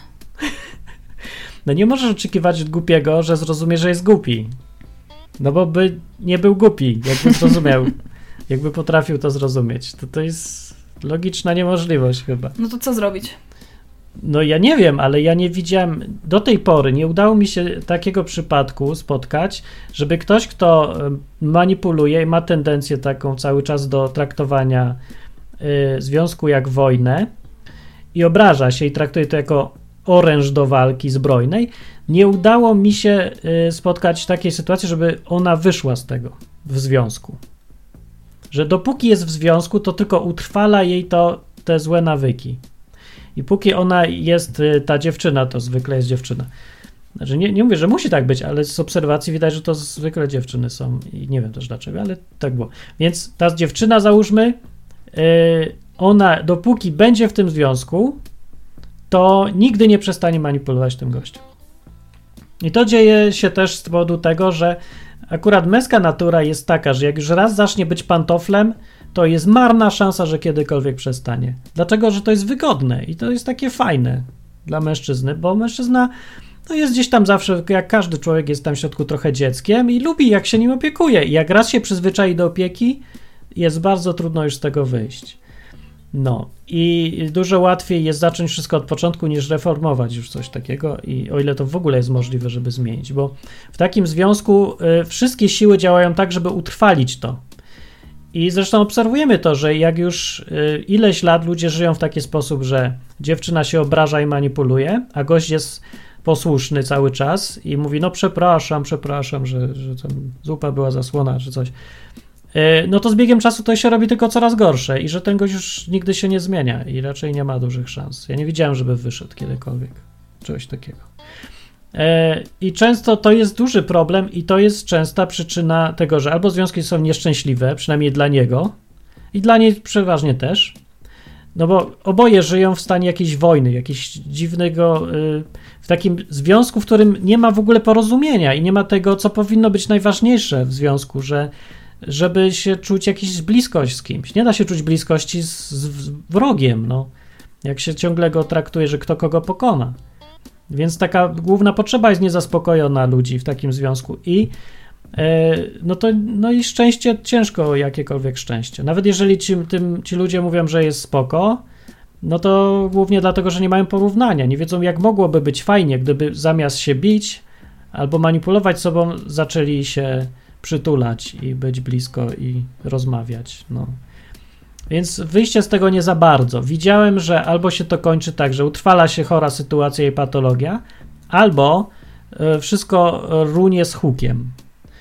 No nie możesz oczekiwać od głupiego, że zrozumie, że jest głupi. No bo by nie był głupi, jakby zrozumiał. Jakby potrafił to zrozumieć. To to jest logiczna niemożliwość chyba. No to co zrobić? No ja nie wiem, ale ja nie widziałem, do tej pory nie udało mi się takiego przypadku spotkać, żeby ktoś, kto manipuluje i ma tendencję taką cały czas do traktowania y, związku jak wojnę i obraża się i traktuje to jako oręż do walki zbrojnej, nie udało mi się y, spotkać takiej sytuacji, żeby ona wyszła z tego w związku. Że dopóki jest w związku, to tylko utrwala jej to te złe nawyki. I póki ona jest, ta dziewczyna, to zwykle jest dziewczyna. Znaczy nie, nie mówię, że musi tak być, ale z obserwacji widać, że to zwykle dziewczyny są i nie wiem też dlaczego, ale tak było. Więc ta dziewczyna, załóżmy, yy, ona dopóki będzie w tym związku, to nigdy nie przestanie manipulować tym gościem. I to dzieje się też z powodu tego, że akurat męska natura jest taka, że jak już raz zacznie być pantoflem, to jest marna szansa, że kiedykolwiek przestanie. Dlaczego? Że to jest wygodne i to jest takie fajne dla mężczyzny, bo mężczyzna no jest gdzieś tam zawsze, jak każdy człowiek, jest tam w środku trochę dzieckiem i lubi, jak się nim opiekuje. I jak raz się przyzwyczai do opieki, jest bardzo trudno już z tego wyjść. No i dużo łatwiej jest zacząć wszystko od początku, niż reformować już coś takiego i o ile to w ogóle jest możliwe, żeby zmienić, bo w takim związku y, wszystkie siły działają tak, żeby utrwalić to. I zresztą obserwujemy to, że jak już y, ileś lat ludzie żyją w taki sposób, że dziewczyna się obraża i manipuluje, a gość jest posłuszny cały czas i mówi, no przepraszam, przepraszam, że, że tam zupa była zasłona czy coś, y, no to z biegiem czasu to się robi tylko coraz gorsze i że ten gość już nigdy się nie zmienia i raczej nie ma dużych szans. Ja nie widziałem, żeby wyszedł kiedykolwiek czegoś takiego. I często to jest duży problem i to jest częsta przyczyna tego, że albo związki są nieszczęśliwe, przynajmniej dla niego i dla niej przeważnie też, no bo oboje żyją w stanie jakiejś wojny, jakiegoś dziwnego, w takim związku, w którym nie ma w ogóle porozumienia i nie ma tego, co powinno być najważniejsze w związku, że żeby się czuć jakąś bliskość z kimś. Nie da się czuć bliskości z, z wrogiem, no. Jak się ciągle go traktuje, że kto kogo pokona. Więc taka główna potrzeba jest niezaspokojona ludzi w takim związku i e, no to no i szczęście, ciężko jakiekolwiek szczęście. Nawet jeżeli ci, tym, ci ludzie mówią, że jest spoko, no to głównie dlatego, że nie mają porównania, nie wiedzą jak mogłoby być fajnie, gdyby zamiast się bić albo manipulować sobą zaczęli się przytulać i być blisko i rozmawiać, no. Więc wyjście z tego nie za bardzo. Widziałem, że albo się to kończy tak, że utrwala się chora sytuacja i patologia, albo y, wszystko runie z hukiem.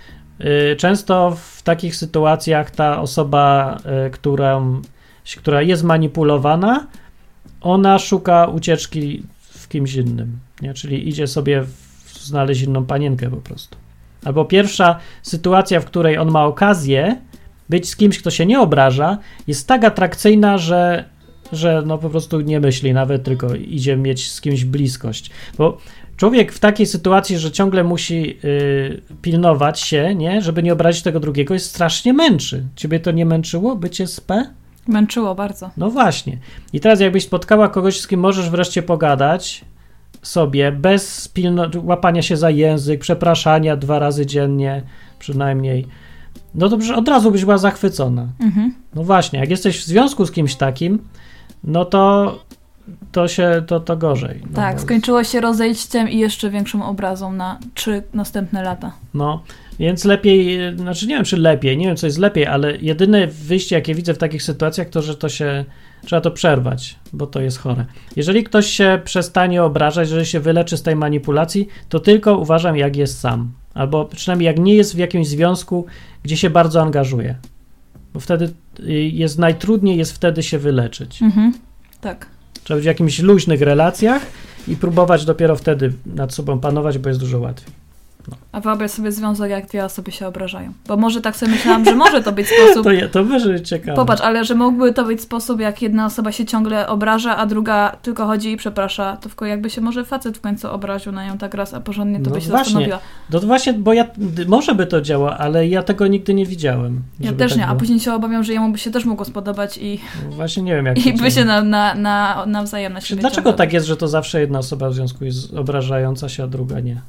Y, często w takich sytuacjach ta osoba, y, która, która jest manipulowana, ona szuka ucieczki w kimś innym, nie? Czyli idzie sobie w, znaleźć inną panienkę po prostu. Albo pierwsza sytuacja, w której on ma okazję być z kimś, kto się nie obraża, jest tak atrakcyjna, że, że no po prostu nie myśli nawet, tylko idzie mieć z kimś bliskość. Bo człowiek w takiej sytuacji, że ciągle musi yy, pilnować się, nie, żeby nie obrazić tego drugiego, jest strasznie męczy. Ciebie to nie męczyło, bycie z P? Męczyło bardzo. No właśnie. I teraz jakbyś spotkała kogoś, z kim możesz wreszcie pogadać sobie, bez pilno- łapania się za język, przepraszania dwa razy dziennie przynajmniej, no to od razu byś była zachwycona. Mhm. No właśnie, jak jesteś w związku z kimś takim, no to to się, to, to gorzej. No tak, bo... skończyło się rozejściem i jeszcze większą obrazą na trzy następne lata. No, więc lepiej, znaczy nie wiem, czy lepiej, nie wiem, co jest lepiej, ale jedyne wyjście, jakie widzę w takich sytuacjach, to, że to się, trzeba to przerwać, bo to jest chore. Jeżeli ktoś się przestanie obrażać, jeżeli się wyleczy z tej manipulacji, to tylko uważam, jak jest sam. Albo przynajmniej jak nie jest w jakimś związku, gdzie się bardzo angażuje. Bo wtedy jest najtrudniej jest wtedy się wyleczyć. Mhm, tak. Trzeba być w jakimiś luźnych relacjach i próbować dopiero wtedy nad sobą panować, bo jest dużo łatwiej. No. A wyobraź sobie związek, jak dwie osoby się obrażają. Bo może tak sobie myślałam, że może to być sposób... To, je, to może być ciekawe. Popatrz, ale że mógłby to być sposób, jak jedna osoba się ciągle obraża, a druga tylko chodzi i przeprasza. To jakby się może facet w końcu obraził na nią tak raz, a porządnie to no by się właśnie. zastanowiła. No to właśnie, bo ja, może by to działało, ale ja tego nigdy nie widziałem. Ja też tak nie, było. a później się obawiam, że jemu by się też mogło spodobać i... No właśnie nie wiem, jak I by się na, na, na, nawzajem na siebie Dlaczego ciągnęło. tak jest, że to zawsze jedna osoba w związku jest obrażająca się, a druga nie?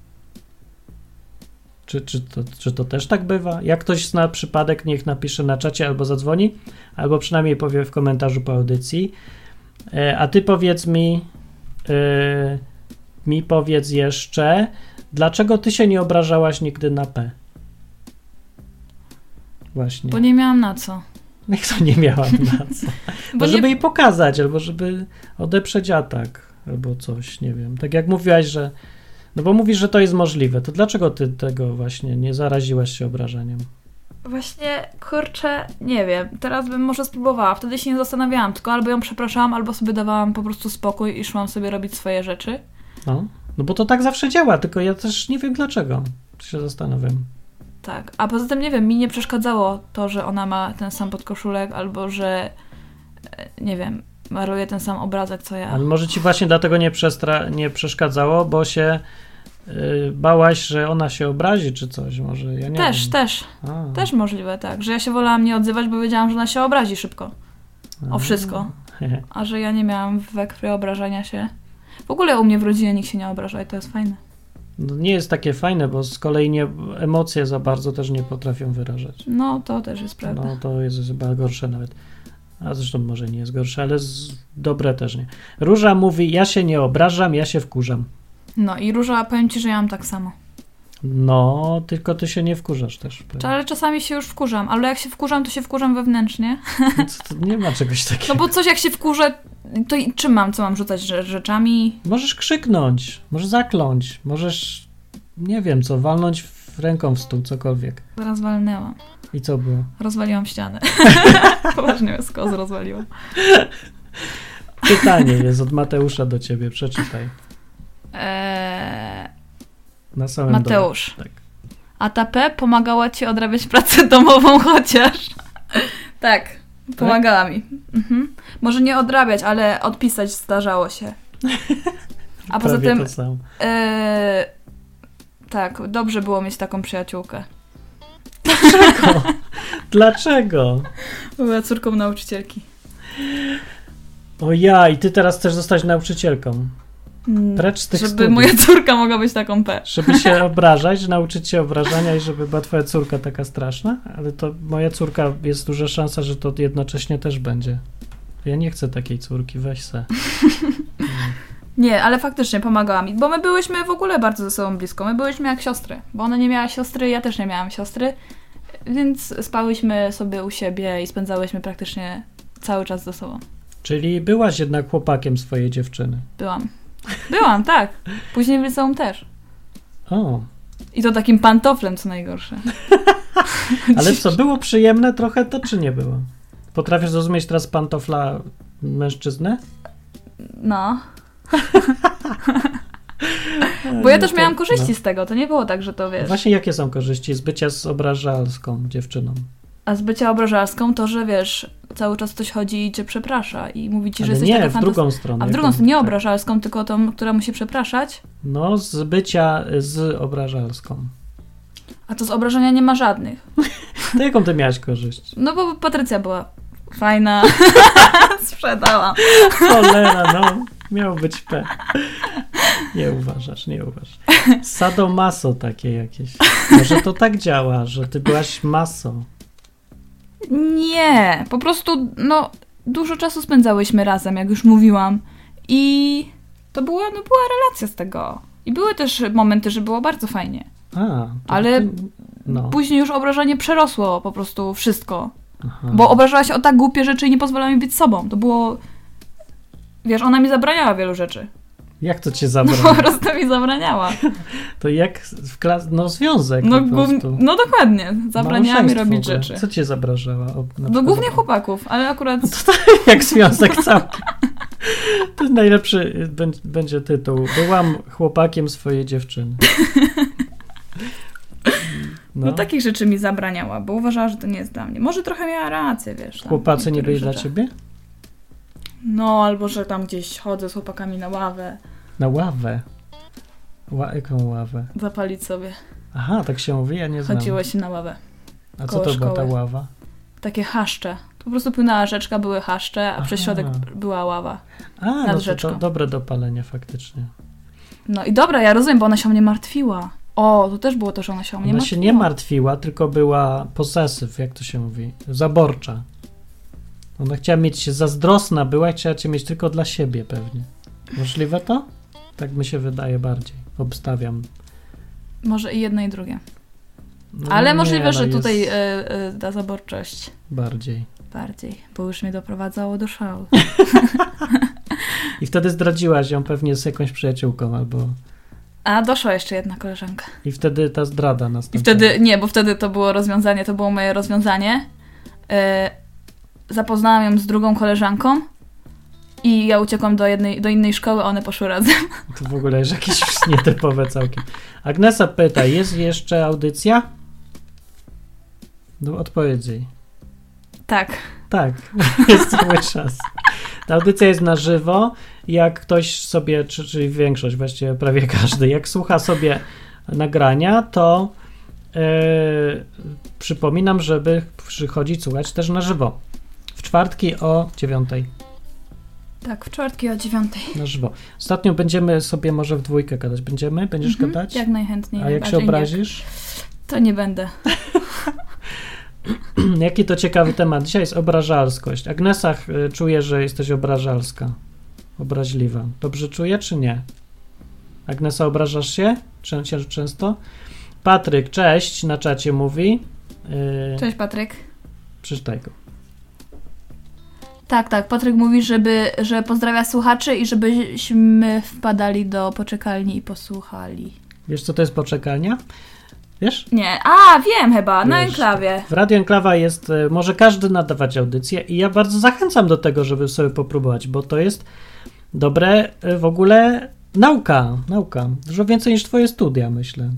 Czy, czy, to, czy to też tak bywa? Jak ktoś zna przypadek, niech napisze na czacie albo zadzwoni, albo przynajmniej powie w komentarzu po audycji. E, a ty powiedz mi, e, mi powiedz jeszcze, dlaczego ty się nie obrażałaś nigdy na P? Właśnie. Bo nie miałam na co. Jak to nie miałam na co? Bo no, żeby nie... jej pokazać, albo żeby odeprzeć atak, albo coś, nie wiem. Tak jak mówiłaś, że no bo mówisz, że to jest możliwe, to dlaczego ty tego właśnie nie zaraziłaś się obrażeniem? Właśnie, kurczę, nie wiem, teraz bym może spróbowała, wtedy się nie zastanawiałam, tylko albo ją przepraszałam, albo sobie dawałam po prostu spokój i szłam sobie robić swoje rzeczy. No, no bo to tak zawsze działa, tylko ja też nie wiem dlaczego, się zastanawiam. Tak, a poza tym nie wiem, mi nie przeszkadzało to, że ona ma ten sam podkoszulek, albo że, nie wiem, maluje ten sam obrazek, co ja. Ale może ci właśnie dlatego nie, przestra- nie przeszkadzało, bo się yy, bałaś, że ona się obrazi, czy coś, może, ja nie Też, wiem. też, A. też możliwe, tak, że ja się wolałam nie odzywać, bo wiedziałam, że ona się obrazi szybko. O wszystko. A że ja nie miałam we krwi obrażania się. W ogóle u mnie w rodzinie nikt się nie obraża i to jest fajne. No nie jest takie fajne, bo z kolei nie, emocje za bardzo też nie potrafią wyrażać. No, to też jest prawda. No to jest chyba gorsze nawet. A zresztą może nie jest gorsze, ale z... dobre też nie. Róża mówi, ja się nie obrażam, ja się wkurzam. No i Róża, powiem ci, że ja mam tak samo. No, tylko ty się nie wkurzasz też. Ale czasami się już wkurzam, ale jak się wkurzam, to się wkurzam wewnętrznie. No to, to nie ma czegoś takiego. No bo coś jak się wkurzę, to i czym mam? Co mam rzucać rzeczami? Możesz krzyknąć, możesz zakląć, możesz, nie wiem co, walnąć w ręką w stół, cokolwiek. Zaraz walnęłam. I co było? Rozwaliłam ścianę. Poważnie, skos rozwaliłam. Pytanie jest od Mateusza do ciebie, przeczytaj. Eee... Na samym Mateusz. dole. Tak. A ta P pomagała ci odrabiać pracę domową chociaż? Tak, pomagała tak? mi. Mhm. Może nie odrabiać, ale odpisać zdarzało się. A poza Prawie tym... to samo. Yy, tak, dobrze było mieć taką przyjaciółkę. Dlaczego? Dlaczego? Była córką nauczycielki. O ja, i ty teraz chcesz zostać nauczycielką. Precz z tych Żeby studiów. moja córka mogła być taką P. Żeby się obrażać, nauczyć się obrażania i żeby była twoja córka taka straszna? Ale to moja córka, jest duża szansa, że to jednocześnie też będzie. Ja nie chcę takiej córki, weź se. Nie, ale faktycznie pomagała mi, bo my byłyśmy w ogóle bardzo ze sobą blisko. My byłyśmy jak siostry, bo ona nie miała siostry, ja też nie miałam siostry, więc spałyśmy sobie u siebie i spędzałyśmy praktycznie cały czas ze sobą. Czyli byłaś jednak chłopakiem swojej dziewczyny. Byłam. Byłam, tak. Później w liceum też. O. I to takim pantoflem, co najgorsze. Ale co, było przyjemne trochę to, czy nie było? Potrafisz zrozumieć teraz pantofla mężczyznę? No. Bo ja No też to- miałam korzyści no. z tego. To nie było tak, że to wiesz. Właśnie jakie są korzyści z bycia z obrażalską dziewczyną? A z bycia obrażalską to, że wiesz, cały czas ktoś chodzi i cię przeprasza i mówi ci, że Ale jesteś nie, taka w fantas- drugą stronę. A w drugą Jaką- stronę, nie tak. obrażalską, tylko tą, która musi przepraszać. No, z bycia z obrażalską. A to z obrażenia nie ma żadnych. To jaką ty miałaś korzyść? No bo Patrycja była fajna. Sprzedałam. Cholera, no. Miało być P. Nie uważasz, nie uważasz. Sadomaso takie jakieś. Może to tak działa, że ty byłaś maso. Nie, po prostu, no, dużo czasu spędzałyśmy razem, jak już mówiłam. I to była, no, była relacja z tego. I były też momenty, że było bardzo fajnie. A, to Ale ty, no. Później już obrażanie przerosło po prostu wszystko. Aha. Bo obrażała się o tak głupie rzeczy i nie pozwalała mi być sobą. To było... Wiesz, ona mi zabraniała wielu rzeczy. Jak to cię No zabrano? po prostu mi zabraniała. To jak w klas... No związek No, po głów... prostu. no dokładnie. Zabraniała mi Małżeństwo robić w ogóle. rzeczy. Co cię zabrażała? O, na No przykład- głównie chłopaków, ale akurat... Jak związek cały. To jest najlepszy bę- będzie tytuł. Byłam chłopakiem swojej dziewczyny. No. no takich rzeczy mi zabraniała, bo uważała, że to nie jest dla mnie. Może trochę miała rację, wiesz. tam Chłopacy w nie byli niektórych dla rzeczach. ciebie? No, albo że tam gdzieś chodzę z chłopakami na ławę, Na ławę. Ła, jaką ławę? zapalić sobie. Aha, tak się mówi, ja nie znam. Chodziło się na ławę. A co koło to była ta szkoły. ława? Takie chaszcze. Po prostu płynęła rzeczka, były chaszcze, a przez Aha. środek była ława. A, no to, to rzeczką. dobre dopalenie faktycznie. No i dobra, ja rozumiem, bo ona się o mnie martwiła. O, to też było to, że ona się o mnie Ona martwiła. się nie martwiła, tylko była posesyw, jak to się mówi, zaborcza. Ona chciała mieć się, zazdrosna była i chciała cię mieć tylko dla siebie pewnie. Możliwe to? Tak mi się wydaje bardziej. Obstawiam. Może i jedno i drugie. No Ale nie, możliwe, no że jest tutaj y, y, ta zaborczość bardziej. bardziej, bo już mnie doprowadzało do szału. I wtedy zdradziłaś ją pewnie z jakąś przyjaciółką albo... A doszła jeszcze jedna koleżanka. I wtedy ta zdrada I nastąpiła. wtedy, nie, bo wtedy to było rozwiązanie, to było moje rozwiązanie. Y, zapoznałam ją z drugą koleżanką i ja uciekłam do, jednej, do innej szkoły, one poszły razem. To w ogóle jest jakieś nietypowe całkiem. Agnesa pyta, jest jeszcze audycja? No odpowiedz jej. Tak. Tak, jest cały czas. Ta audycja jest na żywo. Jak ktoś sobie, czy, czyli większość, właściwie prawie każdy, jak słucha sobie nagrania, to yy, przypominam, żeby przychodzić słuchać też na żywo. W czwartki o dziewiątej. Tak, w czwartki o dziewiątej. Na żywo. Ostatnio będziemy sobie może w dwójkę gadać. Będziemy? Będziesz Mhm, gadać? jak najchętniej. A jak się najbardziej obrazisz? Nie. To nie będę. Jaki to ciekawy temat. Dzisiaj jest obrażalskość. Agnesa y, czuje, że jesteś obrażalska. Obraźliwa. Dobrze czuję, czy nie? Agnesa, obrażasz się? Czę, cię często? Patryk, cześć, na czacie mówi. Yy, Cześć Patryk. Przeczytaj go. Tak, tak. Patryk mówi, żeby, że pozdrawia słuchaczy i żebyśmy wpadali do poczekalni i posłuchali. Wiesz, co to jest poczekalnia? Wiesz? Nie. A, wiem chyba. Na Wiesz, enklawie. W Radio Enklawa jest, y, może każdy nadawać audycję i ja bardzo zachęcam do tego, żeby sobie popróbować, bo to jest dobre y, w ogóle nauka, nauka. Dużo więcej niż twoje studia, myślę.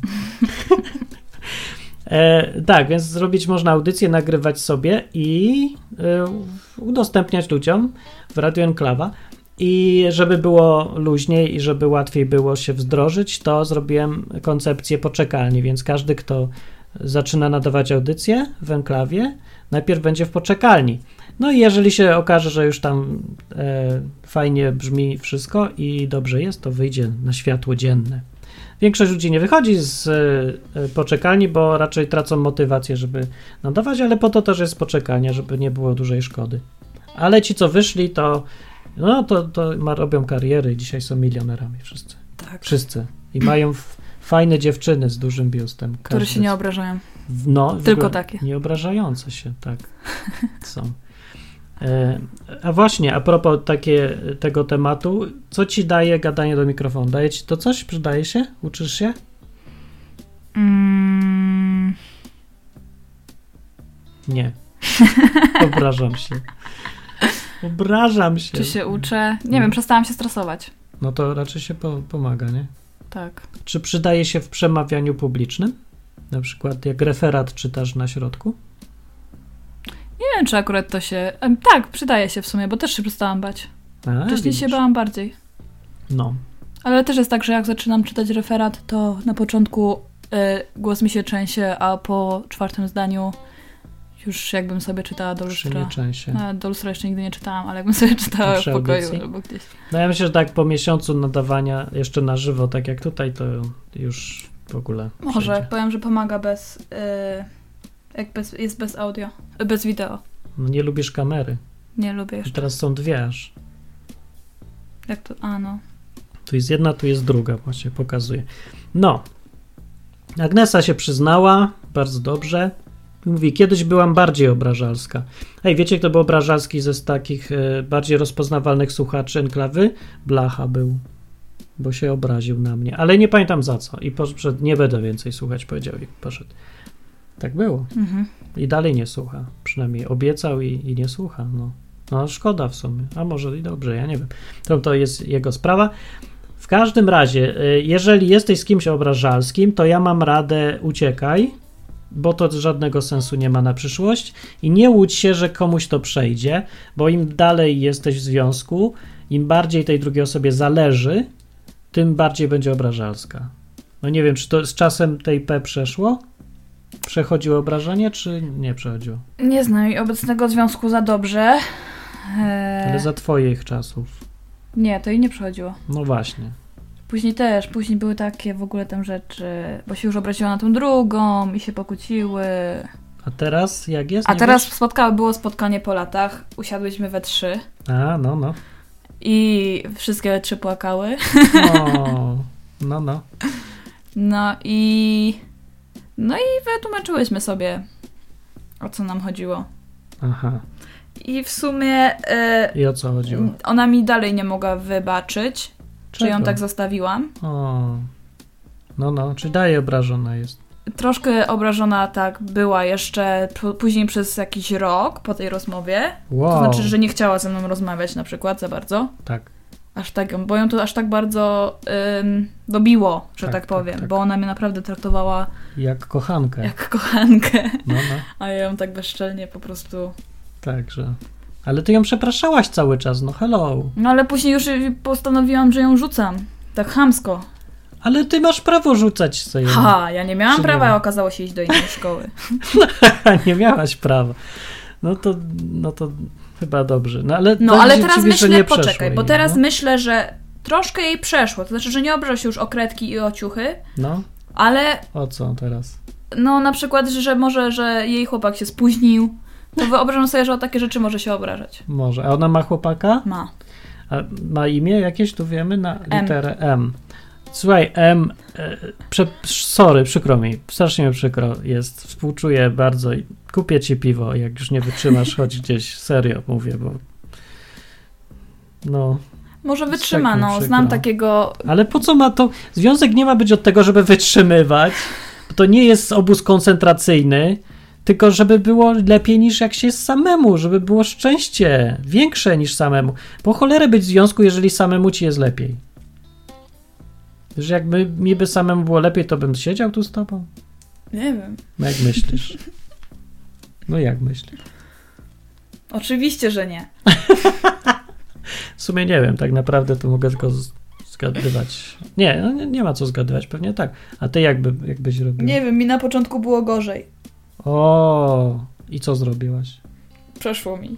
e, tak, więc zrobić można audycję, nagrywać sobie i y, udostępniać ludziom w Radio Enklawa. I żeby było luźniej i żeby łatwiej było się wdrożyć, to zrobiłem koncepcję poczekalni, więc każdy, kto zaczyna nadawać audycję w Enklawie, najpierw będzie w poczekalni. No i jeżeli się okaże, że już tam e, fajnie brzmi wszystko i dobrze jest, to wyjdzie na światło dzienne. Większość ludzi nie wychodzi z e, poczekalni, bo raczej tracą motywację, żeby nadawać, ale po to też jest poczekalnia, żeby nie było dużej szkody. Ale ci, co wyszli, to no to, to ma, robią kariery i dzisiaj są milionerami wszyscy. Tak. Wszyscy. I mają f- fajne dziewczyny z dużym biustem. Które Każdy się nie z- obrażają. No, w Tylko ogóle takie. Nie obrażające się, tak. Są. E, a właśnie, a propos takie, tego tematu, co ci daje gadanie do mikrofonu? Daje ci to coś? Przydaje się? Uczysz się? Mm. Nie. Obrażam się. Obrażam się. Czy się uczę? Nie wiem, przestałam się stresować. No to raczej się po, pomaga, nie? Tak. Czy przydaje się w przemawianiu publicznym? Na przykład jak referat czytasz na środku? Nie wiem, czy akurat to się... Tak, przydaje się w sumie, bo też się przestałam bać. A, Wcześniej widzisz. się bałam bardziej. No. Ale też jest tak, że jak zaczynam czytać referat, to na początku y, głos mi się trzęsie, a po czwartym zdaniu już jakbym sobie czytała do lustra. Przy nie trzęsie. A, do lustra jeszcze nigdy nie czytałam, ale jakbym sobie czytała w Przy pokoju audycji? albo gdzieś. No ja myślę, że tak po miesiącu nadawania jeszcze na żywo, tak jak tutaj, to już w ogóle Może, przejdzie. powiem, że pomaga bez... Y, jak bez, jest bez audio, y, bez wideo. No nie lubisz kamery. Nie lubię I jeszcze. teraz są dwie aż. Jak to? A no. Tu jest jedna, tu jest druga, właśnie pokazuje. No. Agnesa się przyznała, bardzo dobrze. Mówi, kiedyś byłam bardziej obrażalska. Ej, wiecie, kto był obrażalski ze z takich e, bardziej rozpoznawalnych słuchaczy Enklawy? Blacha był, bo się obraził na mnie. Ale nie pamiętam za co. I poszedł, nie będę więcej słuchać, powiedział i poszedł. Tak było. Mhm. I dalej nie słucha. Przynajmniej obiecał i, i nie słucha. No. no szkoda w sumie. A może i dobrze, ja nie wiem. To, to jest jego sprawa. W każdym razie, jeżeli jesteś z kimś obrażalskim, to ja mam radę uciekaj, bo to żadnego sensu nie ma na przyszłość i nie łudź się, że komuś to przejdzie, bo im dalej jesteś w związku, im bardziej tej drugiej osobie zależy, tym bardziej będzie obrażalska. No nie wiem, czy to z czasem tej P przeszło? Przechodziło obrażenie, czy nie przechodziło? Nie znam jej obecnego związku za dobrze. Eee, Ale za twoich czasów. Nie, to jej nie przechodziło. No właśnie. Później też, później były takie w ogóle tam rzeczy, bo się już obraziła na tą drugą i się pokłóciły. A teraz jak jest? A Nie teraz wiesz? spotkało, było spotkanie po latach, usiadłyśmy we trzy A, no, no. i wszystkie we trzy płakały. O, no, no. No i... No i wytłumaczyłyśmy sobie, o co nam chodziło. Aha. I w sumie y, I o co chodziło? ona mi dalej nie mogła wybaczyć, że ją Czego? tak zostawiłam. O. No, no, czy daje obrażona jest. Troszkę obrażona tak była jeszcze p- później przez jakiś rok po tej rozmowie. Wow. To znaczy, że nie chciała ze mną rozmawiać na przykład za bardzo. Tak. Aż tak, bo ją to aż tak bardzo ym, dobiło, że Tak, tak, tak, powiem. tak. Bo ona mnie naprawdę traktowała Jak kochankę. jak kochankę. No, no. A ja ją tak bezczelnie po prostu... Także. Ale ty ją przepraszałaś cały czas, no hello. No ale później już postanowiłam, że ją rzucam. Tak chamsko. Ale ty masz prawo rzucać sobie. Ha, ja nie miałam Czy prawa, nie? a okazało się iść do innej szkoły. Nie miałaś prawa. No to, no to chyba dobrze. No ale, No to ale się teraz dziwię, że myślę, nie przeszło poczekaj, bo jej, teraz no. myślę, że troszkę jej przeszło. To znaczy, że nie obraża się już o kredki i o ciuchy, No, ale o co teraz? no na przykład, że może, że jej chłopak się spóźnił, to wyobrażam sobie, że o takie rzeczy może się obrażać. Może. A ona ma chłopaka? Ma. A ma imię jakieś, tu wiemy, na M. literę M. Słuchaj, M, e, prze, sorry, przykro mi, strasznie mi przykro jest, współczuję bardzo i kupię ci piwo, jak już nie wytrzymasz, chodź gdzieś, serio mówię, bo no, Może Jest wytrzyma, tak mi no. przykro. Znam takiego... ale po co ma to, związek nie ma być od tego, żeby wytrzymywać, to nie jest obóz koncentracyjny, tylko żeby było lepiej niż jak się jest samemu, żeby było szczęście, większe niż samemu, po cholerę być w związku, jeżeli samemu ci jest lepiej. Że jakby mi by samemu było lepiej, to bym siedział tu z tobą? Nie wiem. No jak myślisz? No jak myślisz? Oczywiście, że nie. W sumie nie wiem, tak naprawdę to mogę tylko z- zgadywać. Nie, no nie, nie ma co zgadywać, pewnie tak. A ty jakby, jakbyś robił? Nie wiem, mi na początku było gorzej. O, i co zrobiłaś? Przeszło mi.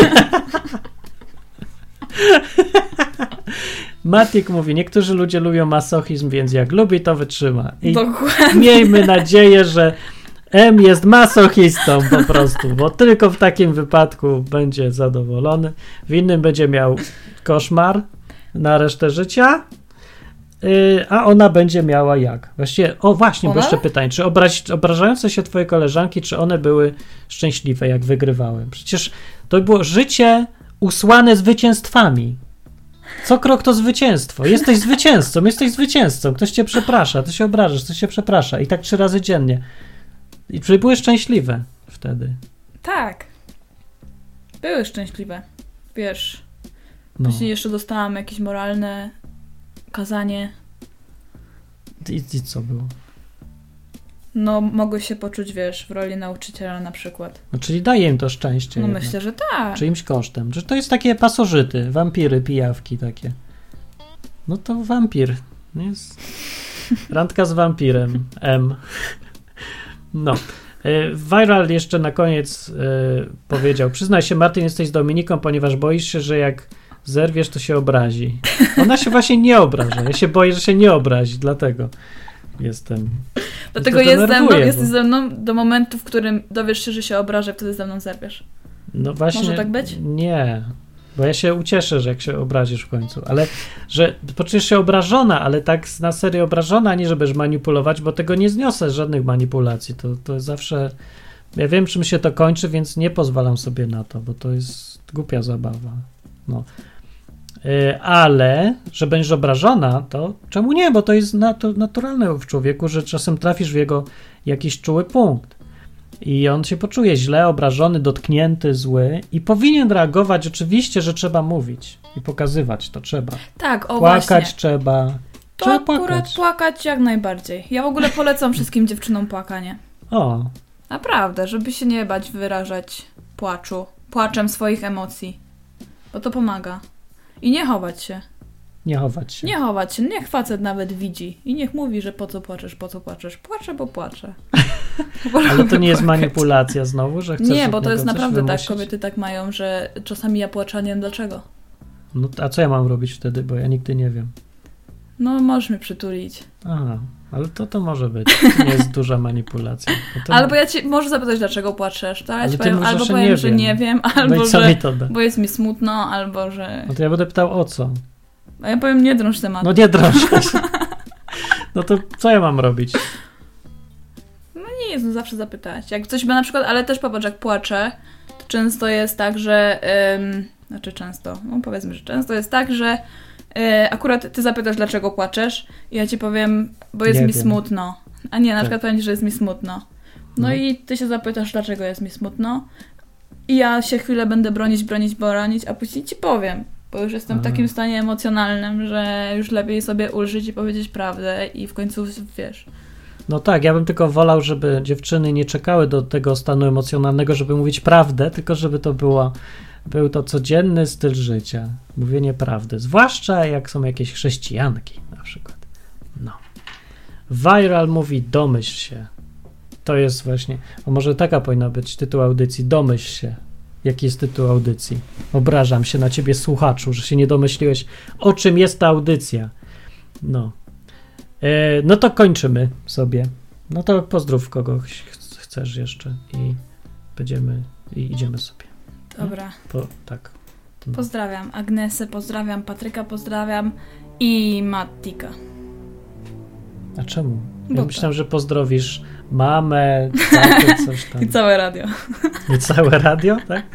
Matik mówi, niektórzy ludzie lubią masochizm, więc jak lubi, to wytrzyma. I Dokładnie. miejmy nadzieję, że M jest masochistą po prostu, bo tylko w takim wypadku będzie zadowolony. W innym będzie miał koszmar na resztę życia. yy, a ona będzie miała jak? Właściwie, o właśnie, Ona? bo jeszcze pytanie, czy obraź, obrażające się twoje koleżanki, czy one były szczęśliwe, jak wygrywały? Przecież to było życie usłane zwycięstwami. Co krok to zwycięstwo. Jesteś zwycięzcą, jesteś zwycięzcą. Ktoś cię przeprasza, ty się obrażasz, ktoś cię przeprasza. I tak trzy razy dziennie. I czy były szczęśliwe wtedy? Tak. Były szczęśliwe. Wiesz, No. później jeszcze dostałam jakieś moralne kazanie. I, I co było? No, mogły się poczuć, wiesz, w roli nauczyciela na przykład. No, czyli daje im to szczęście. No jednak. myślę, że tak. Czyimś kosztem. Że to jest takie pasożyty, wampiry, pijawki takie. No to wampir. Jest randka z wampirem. M. No. Viral jeszcze na koniec y, powiedział: przyznaj się, Martin, jesteś z Dominiką, ponieważ boisz się, że jak zerwiesz, to się obrazi. Ona się właśnie nie obraża. Ja się boję, że się nie obrazi, dlatego jestem... Dlatego to jest ze mną, denerwuje, jesteś bo- ze mną do momentu, w którym dowiesz się, że się obrażę, wtedy ze mną zerwiesz. No właśnie. Może tak być? Nie. Bo ja się ucieszę, że jak się obrazisz w końcu, ale że poczujesz się obrażona, ale tak na serio obrażona, a nie żebyś manipulować, bo tego nie zniosę, żadnych manipulacji. To, to zawsze... Ja wiem, czym się to kończy, więc nie pozwalam sobie na to, bo to jest głupia zabawa. No. Yy, ale, że będziesz obrażona, to czemu nie? Bo to jest natu- naturalne w człowieku, że czasem trafisz w jego jakiś czuły punkt. I on się poczuje źle, obrażony, dotknięty, zły i powinien reagować oczywiście, że trzeba mówić i pokazywać, to trzeba. Tak, o Płakać właśnie. trzeba. To Trzeba akurat płakać. płakać jak najbardziej. Ja w ogóle polecam wszystkim dziewczynom płakanie. O, Naprawdę, żeby się nie bać wyrażać płaczu, płaczem swoich emocji. Bo to pomaga. I nie chować się. nie chować się. Nie chować się. Niech facet nawet widzi. I niech mówi, że po co płaczesz, po co płaczesz. Płaczę, bo płaczę. Bo Ale to lubię nie jest płakać. manipulacja znowu, że chcesz Nie, od bo to niego jest coś naprawdę tak. wymusić? Kobiety tak mają, że czasami ja płaczę, a nie wiem dlaczego. No, a co ja mam robić wtedy, bo ja nigdy nie wiem. No, możesz mnie przytulić. Aha, ale to to może być. Nie jest duża manipulacja. Bo to Albo ja ci może zapytać, dlaczego płaczesz, to ja Ale ci ty powiem, możesz, albo że powiem, nie że wiem. nie wiem, no albo i co że mi to da? bo jest mi smutno, albo że... No to ja będę pytał o co? A ja powiem, nie drąż tematu. No nie drążę się. No to co ja mam robić? Nie jest, no zawsze zapytać. Jak coś by na przykład, ale też popatrz, jak płaczę, to często jest tak, że... Ym, znaczy często, no powiedzmy, że często jest tak, że y, akurat ty zapytasz, dlaczego płaczesz i ja ci powiem, bo jest Nie mi wiem. smutno. A nie, na Tak. przykład powiem ci, że jest mi smutno. No, No. i ty się zapytasz, dlaczego jest mi smutno i ja się chwilę będę bronić, bronić, bronić, a później ci powiem, bo już jestem w Aha. takim stanie emocjonalnym, że już lepiej sobie ulżyć i powiedzieć prawdę i w końcu, wiesz... No tak, ja bym tylko wolał, żeby dziewczyny nie czekały do tego stanu emocjonalnego, żeby mówić prawdę, tylko żeby to było, był to codzienny styl życia. Mówienie prawdy. Zwłaszcza jak są jakieś chrześcijanki na przykład. No. Viral mówi domyśl się. To jest właśnie, a może taka powinna być tytuł audycji. Domyśl się. Jaki jest tytuł audycji? Obrażam się na ciebie, słuchaczu, że się nie domyśliłeś, o czym jest ta audycja. No. No to kończymy sobie. No to pozdrów kogoś ch- chcesz jeszcze i będziemy i idziemy sobie. Dobra. Po, tak. No. Pozdrawiam Agnesę, pozdrawiam Patryka, pozdrawiam i Mattika. A czemu? Ja Bo myślałem, że pozdrowisz mamę, tatę, coś tam. I całe radio. I całe radio, tak?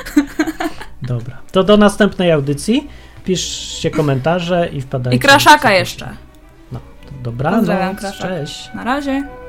Dobra. To do następnej audycji. Piszcie komentarze i wpadajcie. I Kraszaka jeszcze. No, to dobranoc. Pozdrawiam Kraszaka. Cześć. Na razie.